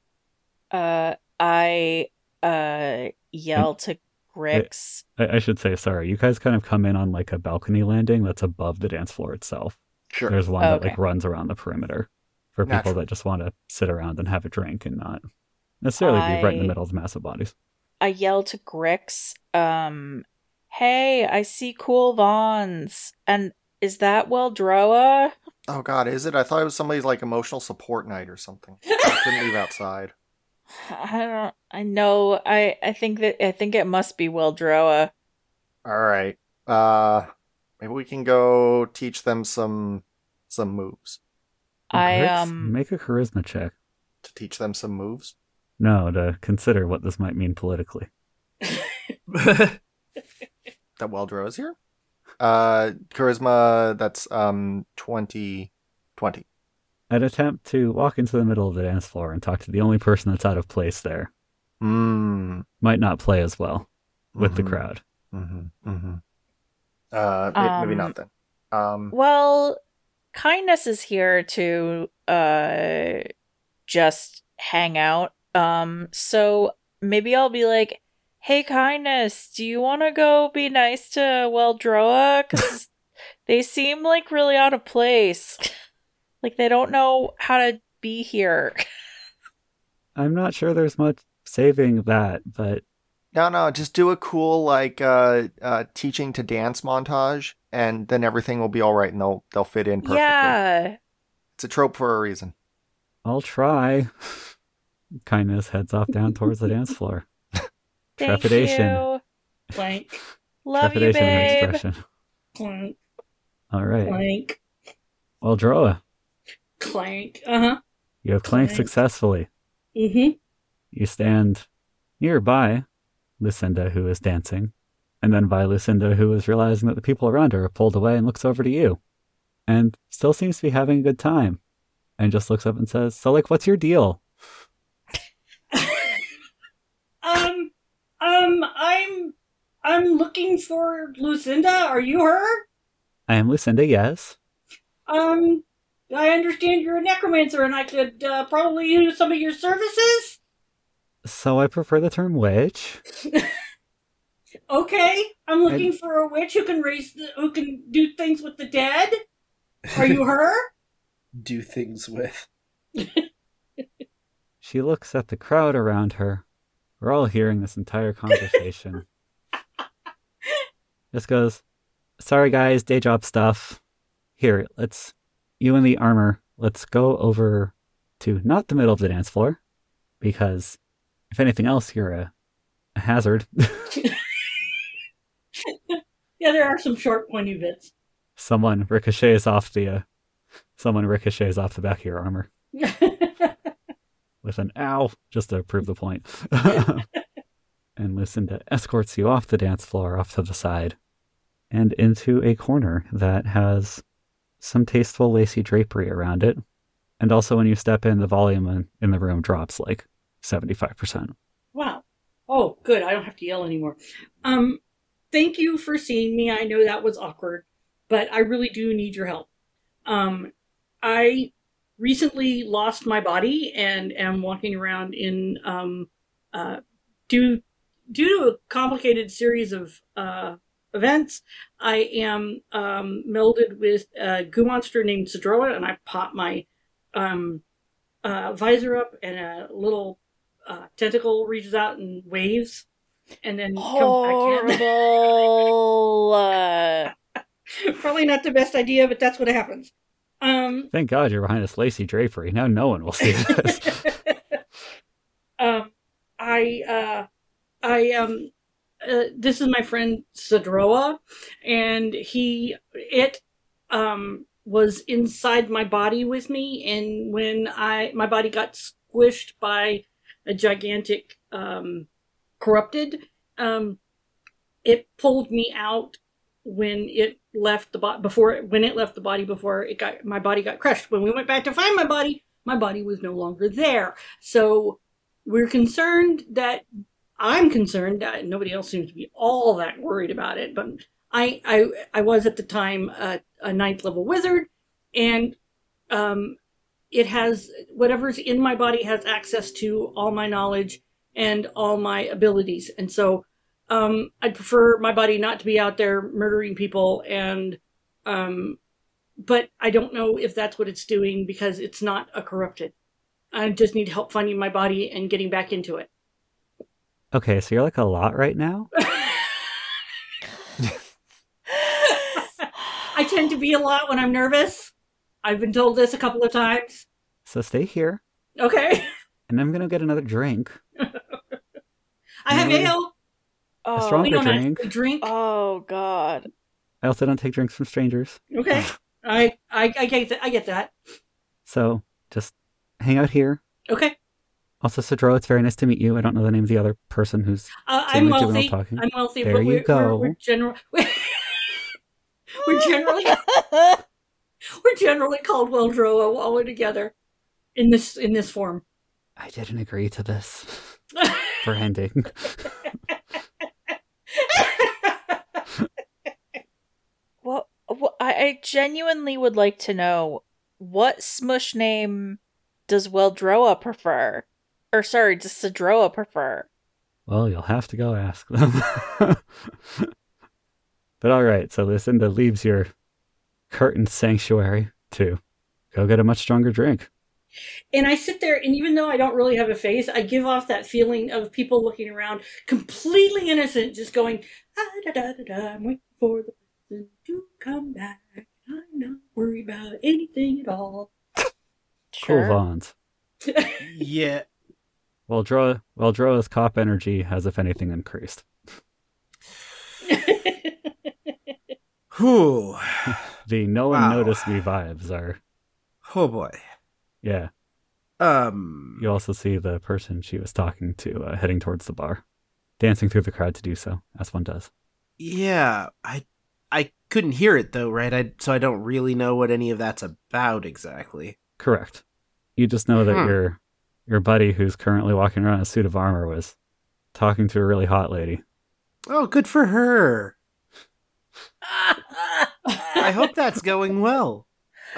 I yell to Grix. I should say, sorry, you guys kind of come in on like a balcony landing that's above the dance floor itself. Sure. There's one Okay. that like runs around the perimeter for people Naturally. that just want to sit around and have a drink and not necessarily be right in the middle of massive bodies. I yell to Grix, hey, I see Cool Vons. And is that Wildroa? Oh God, is it? I thought it was somebody's like emotional support night or something. I couldn't leave outside. I know. I think it must be Wildroa. All right. Maybe we can go teach them some moves. Grix, make a charisma check. To teach them some moves. No, to consider what this might mean politically. That Weldro is here. Charisma. That's 20. I'd attempt to walk into the middle of the dance floor and talk to the only person that's out of place there. Mm. Might not play as well with the crowd. Mm-hmm. Mm-hmm. Maybe not then. Well, Kindness is here to just hang out. So maybe I'll be like, hey, Kindness, do you want to go be nice to Wildroa? Because they seem like really out of place. Like they don't know how to be here. I'm not sure there's much saving that, but No, just do a cool like teaching to dance montage, and then everything will be all right, and they'll fit in perfectly. Yeah. It's a trope for a reason. I'll try. Kindness heads off down towards the dance floor. Thank Trepidation. you. Clank, Love you, Trepidation in her babe. expression. clank, All right. clank, Well, Droa, clank. Uh-huh. you have clanked Clank. successfully. Mm-hmm. You stand nearby Lucinda, who is dancing, and then by Lucinda, who is realizing that the people around her are pulled away and looks over to you, and still seems to be having a good time, and just looks up and says, so, like, what's your deal? I'm looking for Lucinda. Are you her? I am Lucinda, yes. I understand you're a necromancer and I could probably use some of your services. So I prefer the term witch. Okay, I'm looking for a witch who can do things with the dead. Are you her? Do things with. She looks at the crowd around her. We're all hearing this entire conversation. Just goes, sorry guys, day job stuff. Here, you in the armor, let's go over to not the middle of the dance floor, because if anything else, you're a hazard. Yeah, there are some short, pointy bits. Someone ricochets off the back of your armor with an ow, just to prove the point. And Lucinda escorts you off the dance floor, off to the side, and into a corner that has some tasteful lacy drapery around it. And also when you step in, the volume in the room drops like 75%. Wow. Oh, Good, I don't have to yell anymore. Thank you for seeing me. I know that was awkward, but I really do need your help. I recently lost my body and am walking around in due to a complicated series of events. I am melded with a goo monster named Sidroa, and I pop my visor up, and a little tentacle reaches out and waves, and then comes back in. Probably not the best idea, but that's what happens. Thank God you're behind this lacy drapery. Now no one will see this. This is my friend Sidroa, and it was inside my body with me, and when my body got squished by a gigantic corrupted, it pulled me out when it left the body before my body got crushed. When we went back to find my body was no longer there. So I'm concerned that nobody else seems to be all that worried about it, but I was at the time a 9th level wizard, and it has whatever's in my body has access to all my knowledge and all my abilities, and so I'd prefer my body not to be out there murdering people, and but I don't know if that's what it's doing because it's not a corrupted. I just need help finding my body and getting back into it. Okay, so you're like a lot right now? I tend to be a lot when I'm nervous. I've been told this a couple of times. So stay here. Okay. And I'm going to get another drink. I have ale. A stronger we don't drink. Drink. Oh, God. I also don't take drinks from strangers. Okay. I get that. So just hang out here. Okay. Also, Sidro, it's very nice to meet you. I don't know the name of the other person who's I'm wealthy. talking. I'm wealthy. There but you go. We're generally called Weldroa while we're together in this form. I didn't agree to this branding. Well, I genuinely would like to know, what smush name does Weldroa prefer? Or sorry, does Sidroa prefer? Well, you'll have to go ask them. But alright, so Lucinda leaves your curtained sanctuary to go get a much stronger drink. And I sit there, and even though I don't really have a face, I give off that feeling of people looking around, completely innocent, just going, da da da da, I'm waiting for the person to come back. I'm not worried about anything at all. Cool Vons. Yeah. Weldroa's cop energy has, if anything, increased. Whew. The no one noticed me vibes are... Oh boy. Yeah. You also see the person she was talking to heading towards the bar, dancing through the crowd to do so, as one does. Yeah, I couldn't hear it though, right? So I don't really know what any of that's about exactly. Correct. You just know that your buddy who's currently walking around in a suit of armor was talking to a really hot lady. Oh, good for her. I hope that's going well.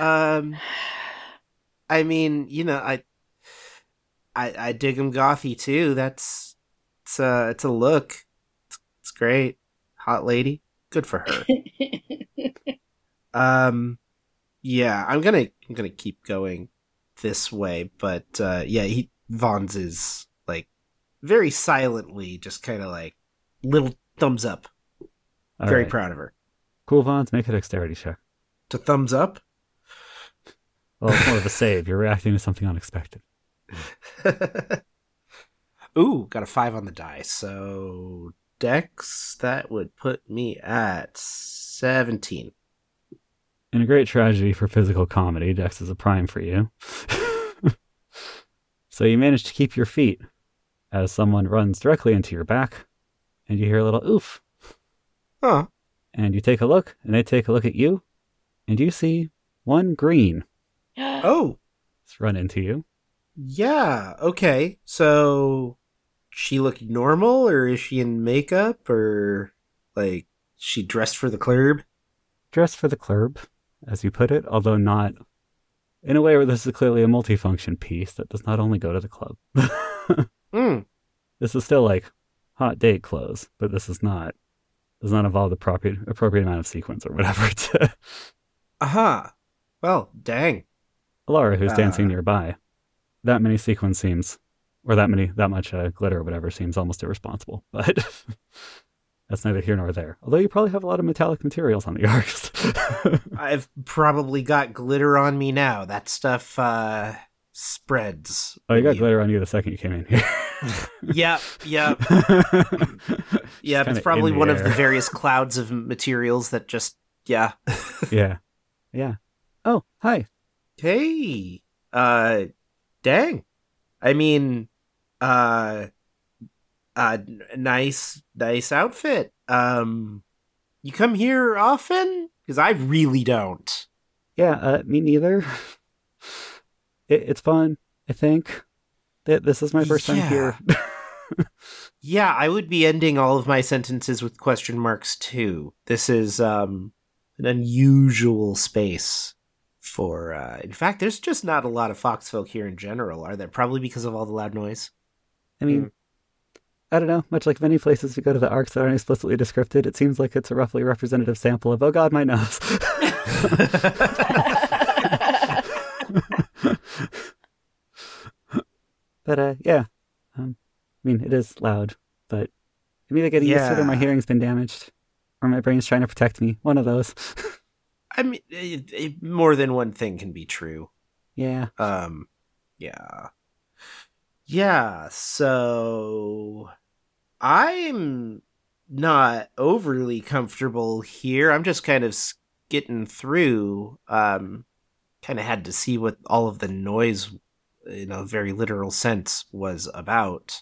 I mean, you know, I dig him gothy too. It's a look. It's great. Hot lady. Good for her. Yeah, I'm gonna keep going this way, but yeah, Vons is like very silently, just kind of like little thumbs up. Very proud of her. Cool, Vons, make a dexterity check. To thumbs up? Well, it's more of a save. You're reacting to something unexpected. Ooh, got a 5 on the die. So Dex, that would put me at 17. In a great tragedy for physical comedy, Dex is a prime for you. So you manage to keep your feet as someone runs directly into your back, and you hear a little oof. Huh. And you take a look, and they take a look at you, and you see one green. Oh. It's run into you. Yeah, okay. So she look normal, or is she in makeup, or like she dressed for the club? Dressed for the club, as you put it, although not in a way where this is clearly a multifunction piece that does not only go to the club. This is still like hot date clothes, but this is not. Does not involve the appropriate amount of sequins or whatever. Aha. Well, dang. Alara, who's dancing nearby, that many sequins seems, or that much glitter or whatever seems almost irresponsible. But that's neither here nor there. Although you probably have a lot of metallic materials on the arcs. I've probably got glitter on me now. That stuff spreads. Oh, you got glitter on you the second you came in here. Yep. It's probably one of the various clouds of materials that just, yeah. Yeah. Oh, hi. Hey. Dang. I mean, nice outfit. You come here often? Because I really don't. Yeah, me neither. It's fun, I think. This is my first time here. Yeah, I would be ending all of my sentences with question marks too. This is an unusual space for in fact, there's just not a lot of foxfolk here in general, are there? Probably because of all the loud noise. I mean, I don't know. Much like many places we go to the arcs that aren't explicitly descripted, it seems like it's a roughly representative sample of, oh god, my nose. But, yeah. I mean, it is loud, but I'm either getting used to it or my hearing's been damaged, or my brain's trying to protect me. One of those. I mean, more than one thing can be true. Yeah. Yeah, so I'm not overly comfortable here. I'm just kind of getting through. Kind of had to see what all of the noise, in a very literal sense, was about.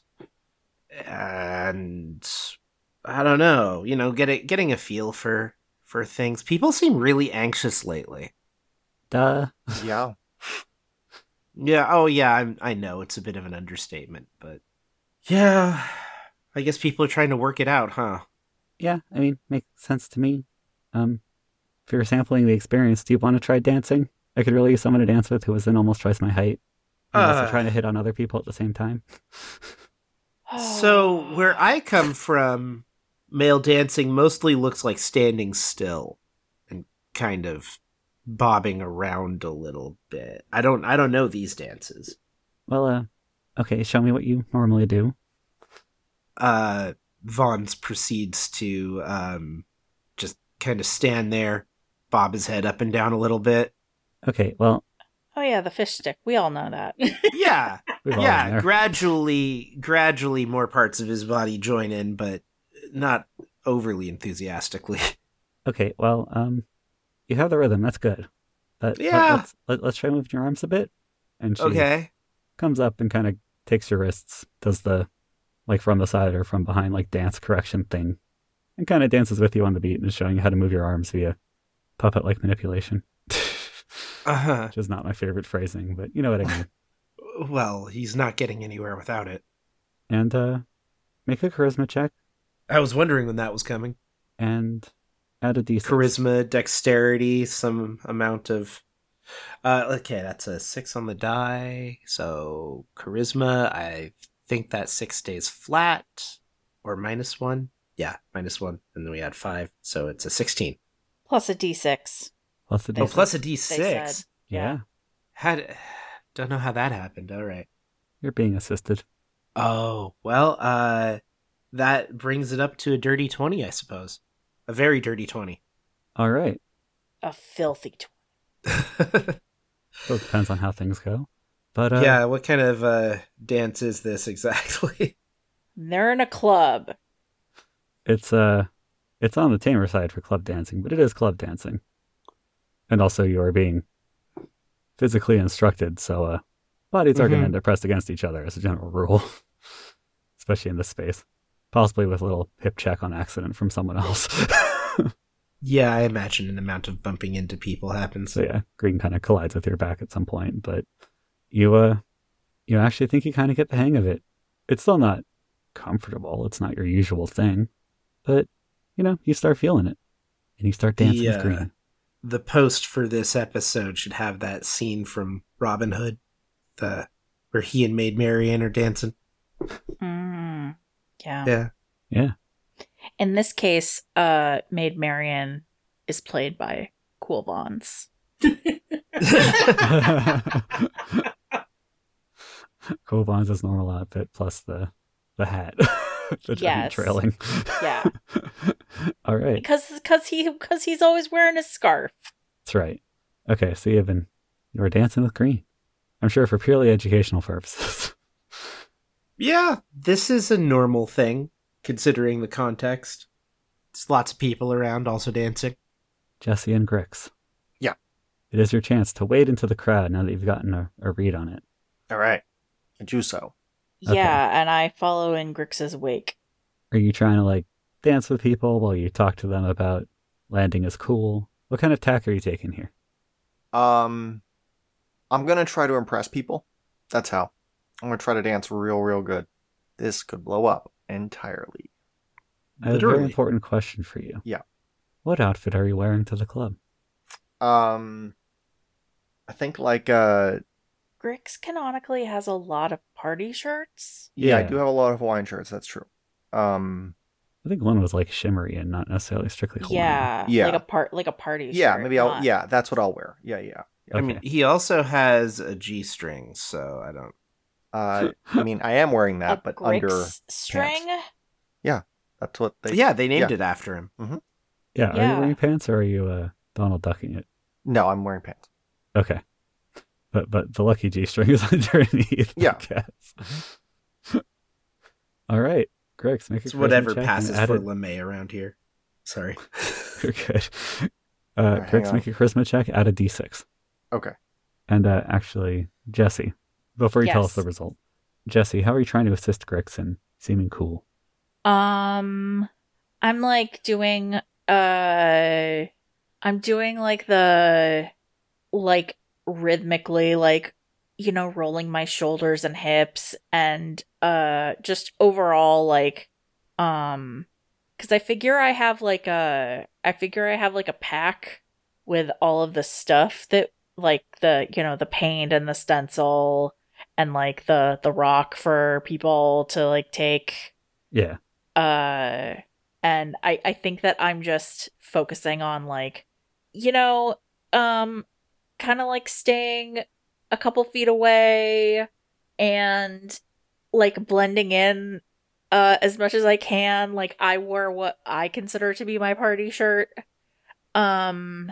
And I don't know, getting a feel for things. People seem really anxious lately. Duh. Yeah. Yeah, oh yeah, I know it's a bit of an understatement, but yeah, I guess people are trying to work it out, huh? Yeah, I mean, makes sense to me. If you're sampling the experience, do you want to try dancing? I could really use someone to dance with who was then almost twice my height. And also trying to hit on other people at the same time. So, where I come from, male dancing mostly looks like standing still and kind of bobbing around a little bit. I don't know these dances. Well, okay, show me what you normally do. Vons proceeds to just kind of stand there, bob his head up and down a little bit. Okay, well... Oh yeah, the fish stick. We all know that. Yeah. Gradually more parts of his body join in, but not overly enthusiastically. Okay, well, you have the rhythm. That's good. Let's try moving your arms a bit. And she comes up and kind of takes your wrists, does the, like, from the side or from behind, like, dance correction thing, and kind of dances with you on the beat and is showing you how to move your arms via puppet-like manipulation. Which is not my favorite phrasing, but you know what I mean. Well, he's not getting anywhere without it. And make a charisma check. I was wondering when that was coming. And add a D6. Charisma, dexterity, some amount of... okay, that's a 6 on the die. So, charisma, I think that 6 stays flat. Or -1. Yeah, -1. And then we add 5. So it's a 16. Plus a D6. Plus a D6. Oh, plus a D6. Yeah. Don't know how that happened. All right. You're being assisted. Oh, well, that brings it up to a dirty 20, I suppose. A very dirty 20. All right. A filthy 20. So it depends on how things go. But yeah, what kind of dance is this exactly? They're in a club. It's on the tamer side for club dancing, but it is club dancing. And also you are being physically instructed, so bodies are going to end up pressed against each other as a general rule. Especially in this space. Possibly with a little hip check on accident from someone else. Yeah, I imagine an amount of bumping into people happens. So yeah, Green kind of collides with your back at some point, but you actually think you kind of get the hang of it. It's still not comfortable. It's not your usual thing. But, you start feeling it. And you start dancing with green. The post for this episode should have that scene from Robin Hood, where he and Maid Marian are dancing. Yeah. Yeah. In this case, Maid Marian is played by Cool Vons. Cool Vons' is normal outfit plus the hat. The giant Yes. trailing. Yeah. All right. Because he's always wearing his scarf. That's right. Okay, so you were dancing with green. I'm sure for purely educational purposes. Yeah, this is a normal thing, considering the context. There's lots of people around also dancing. Jesse and Grix. Yeah. It is your chance to wade into the crowd now that you've gotten a read on it. All right. I do so. Okay. Yeah, and I follow in Grix's wake. Are you trying to, dance with people while you talk to them about landing is cool? What kind of tack are you taking here? I'm going to try to impress people. That's how. I'm going to try to dance real good. This could blow up entirely. I have a very important question for you. Yeah. What outfit are you wearing to the club? I think Grix canonically has a lot of party shirts. Yeah, I do have a lot of Hawaiian shirts. That's true. I think one was shimmery and not necessarily strictly Hawaiian. Yeah. Like a party Yeah, shirt. maybe I'll. Yeah, that's what I'll wear. Yeah. Okay. I mean, he also has a G-string, so I don't... I mean, I am wearing that, but Grix under string. pants. Yeah, that's what they. Yeah, they named it after him. Mm-hmm. Yeah, are you wearing pants or are you Donald Ducking it? No, I'm wearing pants. Okay. But the lucky G-string is underneath. Yeah. I guess. All right. Grix, make a It's charisma whatever check passes and add for it. LeMay around here. Sorry. You're good. right, Grix, make a charisma check, add a D6. Okay. And actually, Jesse, before you tell us the result, Jesse, how are you trying to assist Grix in seeming cool? I'm doing I'm doing the rhythmically rolling my shoulders and hips and just overall because I figure I have a pack with all of the stuff that the paint and the stencil and the rock for people to take. Yeah. And I think that I'm just focusing on kind of staying a couple feet away and blending in as much as I can. I wore what I consider to be my party shirt. And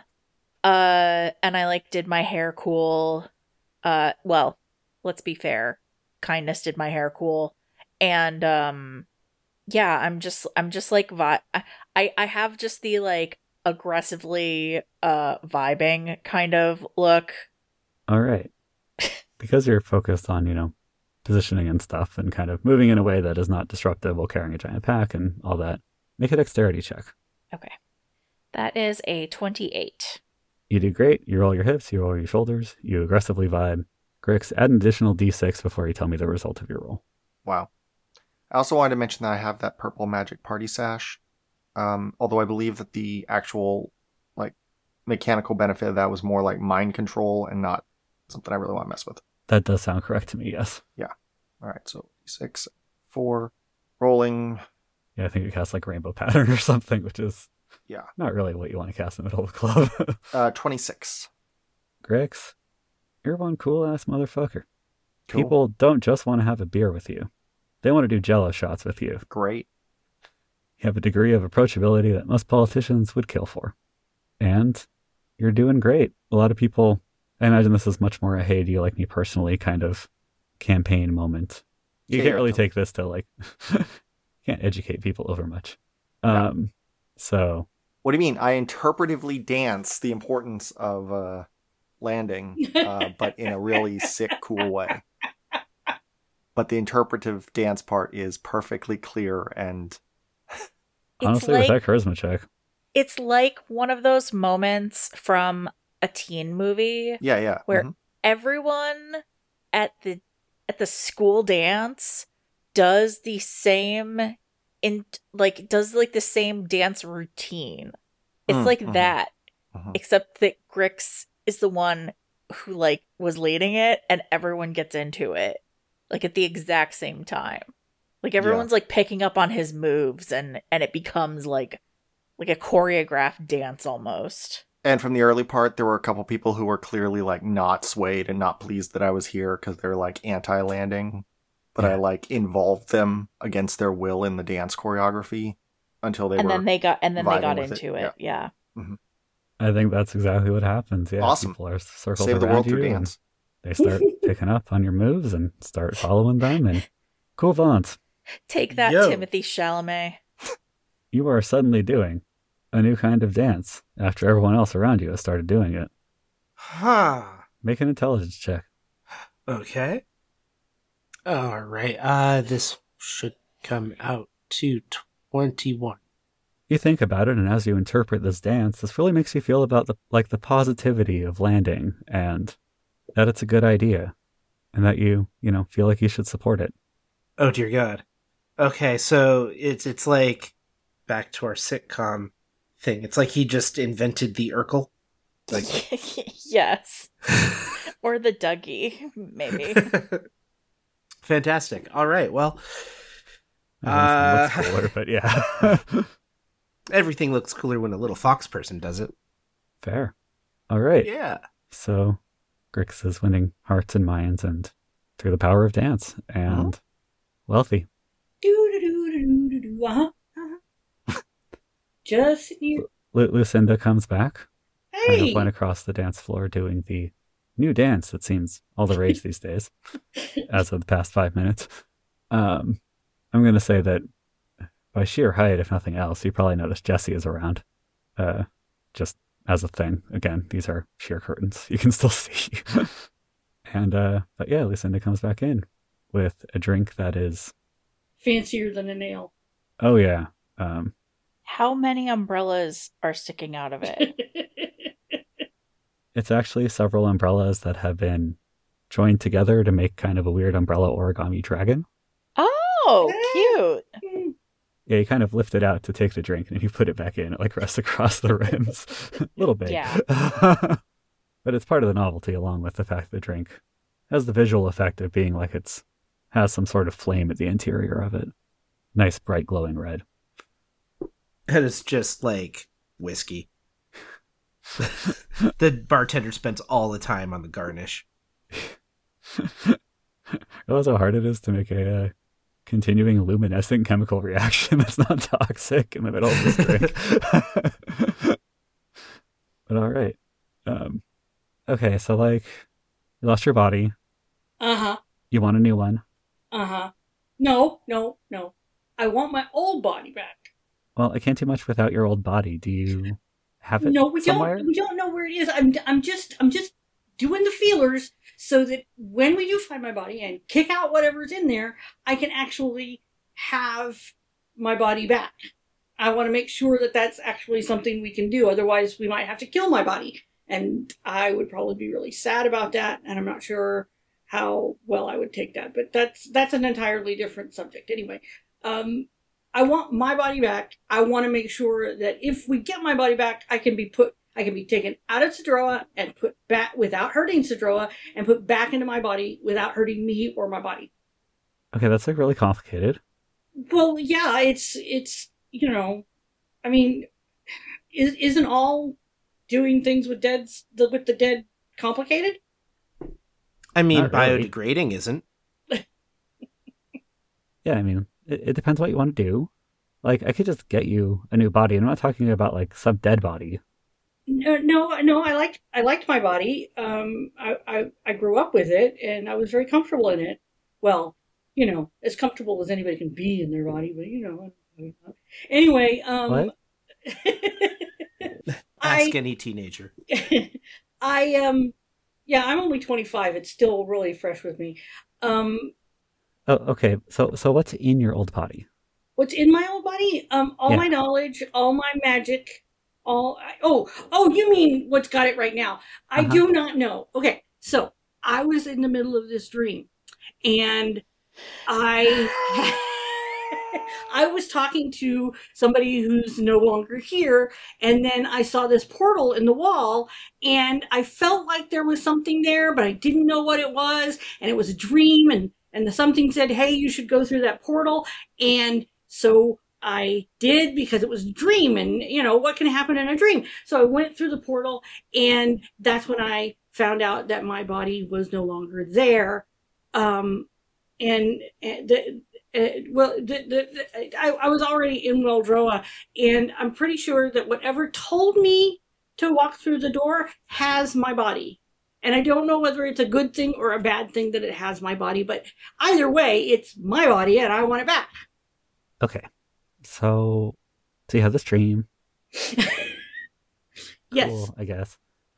I did my hair cool. Well, let's be fair. Kindness did my hair cool. And yeah, I'm just I have just the aggressively vibing kind of look. All right. Because you're focused on, positioning and stuff and kind of moving in a way that is not disruptive while carrying a giant pack and all that, make a dexterity check. Okay. That is a 28. You do great. You roll your hips, you roll your shoulders, you aggressively vibe. Grix, add an additional D6 before you tell me the result of your roll. Wow. I also wanted to mention that I have that purple magic party sash. Although I believe that the actual mechanical benefit of that was more mind control and not something I really want to mess with. That does sound correct to me, yes. Yeah. All right, so 6, 4, rolling. Yeah, I think it casts rainbow pattern or something, which is not really what you want to cast in the middle of the club. 26. Grix, you're one cool-ass motherfucker. Cool. People don't just want to have a beer with you. They want to do Jell-O shots with you. Great. You have a degree of approachability that most politicians would kill for. And you're doing great. A lot of people, I imagine this is much more a hey, do you like me personally kind of campaign moment. You can't really take this to can't educate people over much. So. What do you mean? I interpretively dance the importance of landing, but in a really sick, cool way. But the interpretive dance part is perfectly clear and... Honestly, with that charisma check. It's like one of those moments from a teen movie. Yeah. Where everyone at the school dance does the same does like the same dance routine. It's like that, except that Grix is the one who like was leading it, and everyone gets into it like at the exact same time. Like everyone's like picking up on his moves, and it becomes like a choreographed dance almost. And from the early part, there were a couple people who were clearly like not swayed and not pleased that I was here because they're like anti-landing. But I like involved them against their will in the dance choreography until they then they got into it. Yeah. Mm-hmm. I think that's exactly what happens. Yeah, awesome. People are circled Save the around world you, through and dance. they start picking up on your moves and start following them. And cool, Vance. Take that, Timothée Chalamet. You are suddenly doing a new kind of dance after everyone else around you has started doing it. Huh. Make an intelligence check. Okay. All right. This should come out to 21. You think about it, and as you interpret this dance, this really makes you feel about the positivity of landing, and that it's a good idea, and that you feel like you should support it. Oh dear God. Okay, so it's like back to our sitcom thing. It's like he just invented the Urkel. Like yes. Or the Dougie, maybe. Fantastic. All right. Well, looks cooler, but yeah. Everything looks cooler when a little fox person does it. Fair. All right. Yeah. So Grix is winning hearts and minds, and through the power of dance, and wealthy. Just you. Lucinda comes back. Hey. Kind of went across the dance floor doing the new dance that seems all the rage these days, as of the past 5 minutes. I'm going to say that by sheer height, if nothing else, you probably noticed Jesse is around. Just as a thing. Again, these are sheer curtains. You can still see. And, but yeah, Lucinda comes back in with a drink that is fancier than a nail. Oh, yeah. How many umbrellas are sticking out of it? It's actually several umbrellas that have been joined together to make kind of a weird umbrella origami dragon. Oh, cute. Yeah, you kind of lift it out to take the drink, and if you put it back in, it like rests across the rims. A little bit. Yeah. But it's part of the novelty, along with the fact the drink has the visual effect of being like has some sort of flame at the interior of it. Nice, bright, glowing red. And it's just like whiskey. The bartender spends all the time on the garnish. Realize how hard it is to make a continuing luminescent chemical reaction that's not toxic in the middle of this drink. But all right. Okay, so like, you lost your body. Uh-huh. You want a new one. Uh-huh. No. I want my old body back. Well, I can't do much without your old body. Do you have it No, we somewhere? don't. We don't know where it is. I'm just doing the feelers so that when we do find my body and kick out whatever's in there, I can actually have my body back. I want to make sure that that's actually something we can do. Otherwise, we might have to kill my body, and I would probably be really sad about that. And I'm not sure how well I would take that. But that's an entirely different subject. Anyway, I want my body back. I want to make sure that if we get my body back, I can be taken out of Sidroa and put back without hurting Sidroa, and put back into my body without hurting me or my body. Okay, that's like really complicated. Well, yeah, it's I mean, isn't all doing things with the dead complicated? I mean, Not really. biodegrading isn't. Yeah, I mean, it depends what you want to do. Like, I could just get you a new body. I'm not talking about like some dead body. No. I liked my body. I grew up with it, and I was very comfortable in it. Well, as comfortable as anybody can be in their body, but Anyway, What? Ask any teenager. I'm only 25. It's still really fresh with me. Oh, okay. So what's in your old body? What's in my old body? All my knowledge, all my magic, you mean what's got it right now? I do not know. Okay, so I was in the middle of this dream, and I was talking to somebody who's no longer here, and then I saw this portal in the wall, and I felt like there was something there, but I didn't know what it was, and it was a dream, and the something said, hey, you should go through that portal, and so I did because it was a dream, and, what can happen in a dream? So I went through the portal, and that's when I found out that my body was no longer there. I was already in Weldroa, and I'm pretty sure that whatever told me to walk through the door has my body. And I don't know whether it's a good thing or a bad thing that it has my body, but either way, it's my body and I want it back. Okay. So you have this dream. Yes. Cool, I guess.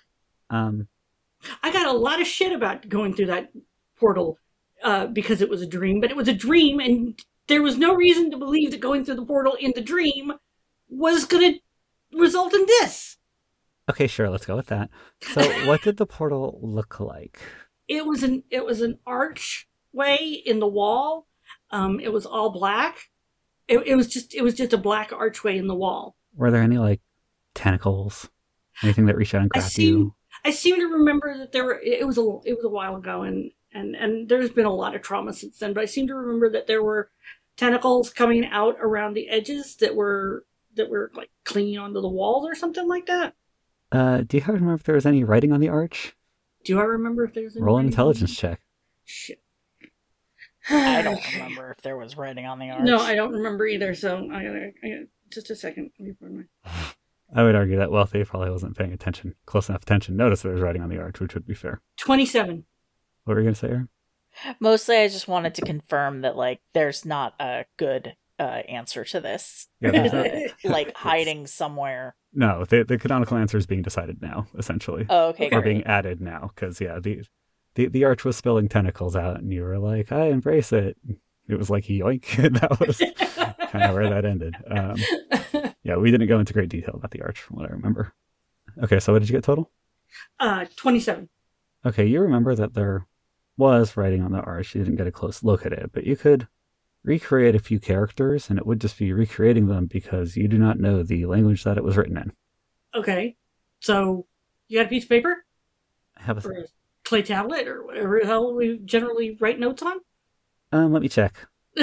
I got a lot of shit about going through that portal because it was a dream, but it was a dream, and there was no reason to believe that going through the portal in the dream was going to result in this. Okay, sure, let's go with that. So what did the portal look like? It was an archway in the wall. It was all black. It was just a black archway in the wall. Were there any tentacles? Anything that reached out and grabbed you? I seem to remember that there were. It was a while ago, and there's been a lot of trauma since then. But I seem to remember that there were tentacles coming out around the edges that were like clinging onto the walls or something like that. Do you happen to remember if there was any writing on the arch? Do I remember if there was any Roll an writing? intelligence check. Shit. I don't remember if there was writing on the arch. No, I don't remember either. So I gotta just a second. Let me find my. I would argue that Wealthy probably wasn't paying close enough attention, notice there was writing on the arch, which would be fair. 27. What were you going to say, Aaron? Mostly I just wanted to confirm that, there's not a good answer to this. Yeah, hiding somewhere. No, the canonical answer is being decided now, essentially. Oh, okay, Or great. being added now, because, the arch was spilling tentacles out, and you were like, I embrace it. It was like, yoink. That was kind of where that ended. Yeah, we didn't go into great detail about the arch, from what I remember. Okay, so what did you get total? 27. Okay, you remember that there was writing on the arch. You didn't get a close look at it, but you could recreate a few characters, and it would just be recreating them because you do not know the language that it was written in. Okay. So, you got a piece of paper? I have Or a clay tablet, or whatever the hell we generally write notes on? let me check.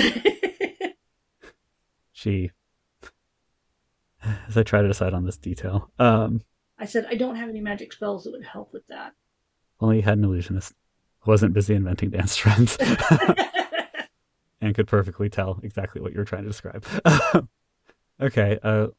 As I try to decide on this detail. I said, I don't have any magic spells that would help with that. Only had an illusionist. Wasn't busy inventing dance trends. And could perfectly tell exactly what you were trying to describe. Okay.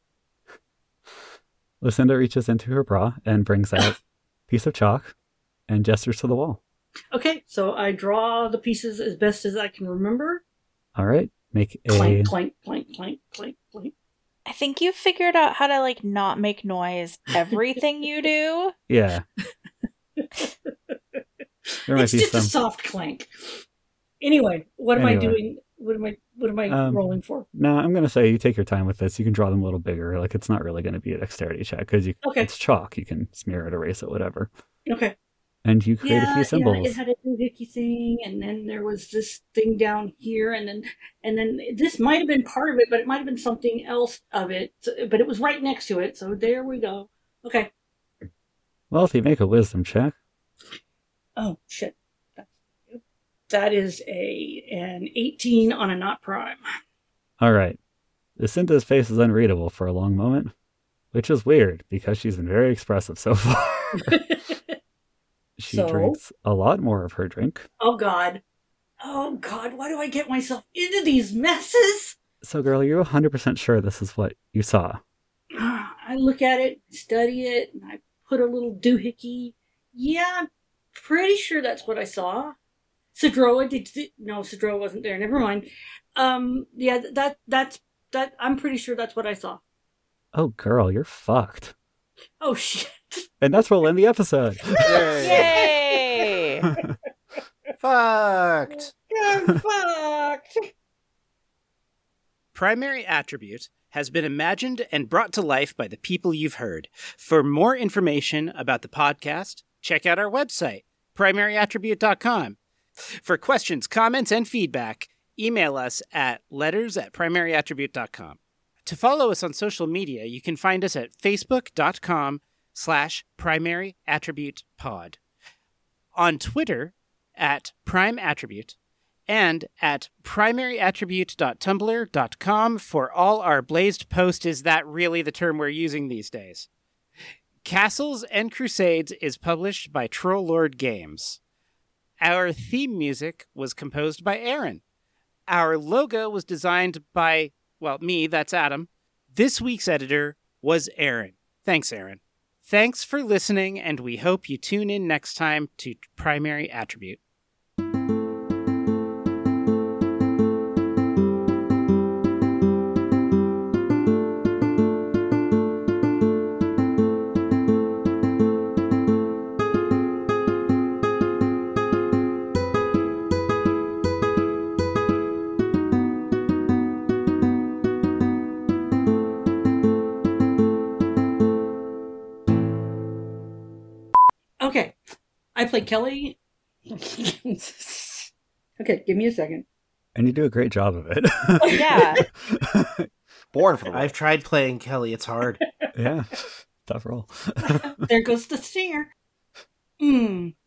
Lucinda reaches into her bra and brings out a piece of chalk and gestures to the wall. Okay, so I draw the pieces as best as I can remember. All right. Make a... Clank, clank, clank, clank, clank, clank. I think you figured out how to, not make noise everything you do. Yeah. There might It's be just some... a soft clank. Anyway, what am I Anyway. doing? What am I rolling for? No, I'm going to say you take your time with this. You can draw them a little bigger. It's not really going to be a dexterity check because Okay. it's chalk. You can smear it, erase it, whatever. Okay. And you create a few symbols. Yeah, it had a doohickey thing, and then there was this thing down here, and then this might have been part of it, but it might have been something else of it. But it was right next to it, so there we go. Okay. Well, if you make a wisdom check. Oh shit. That is an 18 on a not prime. All right. Lucinda's face is unreadable for a long moment, which is weird because she's been very expressive so far. She drinks a lot more of her drink. Oh God, why do I get myself into these messes? So, girl, you're 100% sure this is what you saw. I look at it, study it, and I put a little doohickey. Yeah, I'm pretty sure that's what I saw. Sidroa no, Sidroa wasn't there. Never mind. Yeah, that's I'm pretty sure that's what I saw. Oh, girl, you're fucked. Oh shit. And that's where we'll end the episode. Yay! Fucked. I'm fucked. Primary Attribute has been imagined and brought to life by the people you've heard. For more information about the podcast, check out our website, primaryattribute.com. For questions, comments, and feedback, email us at letters@primaryattribute.com. To follow us on social media, you can find us at facebook.com/primaryattributepod, on Twitter at primeattribute, and at primaryattribute.tumblr.com for all our blazed post. Is that really the term we're using these days? Castles and Crusades is published by Trollord Games. Our theme music was composed by Aaron. Our logo was designed by, well, me, that's Adam. This week's editor was Aaron. Thanks, Aaron. Thanks for listening, and we hope you tune in next time to Primary Attribute. Okay, I play Kelly. Okay, give me a second. And you do a great job of it. Yeah. Born for the I've tried playing Kelly. It's hard. Yeah. Tough roll. There goes the stinger.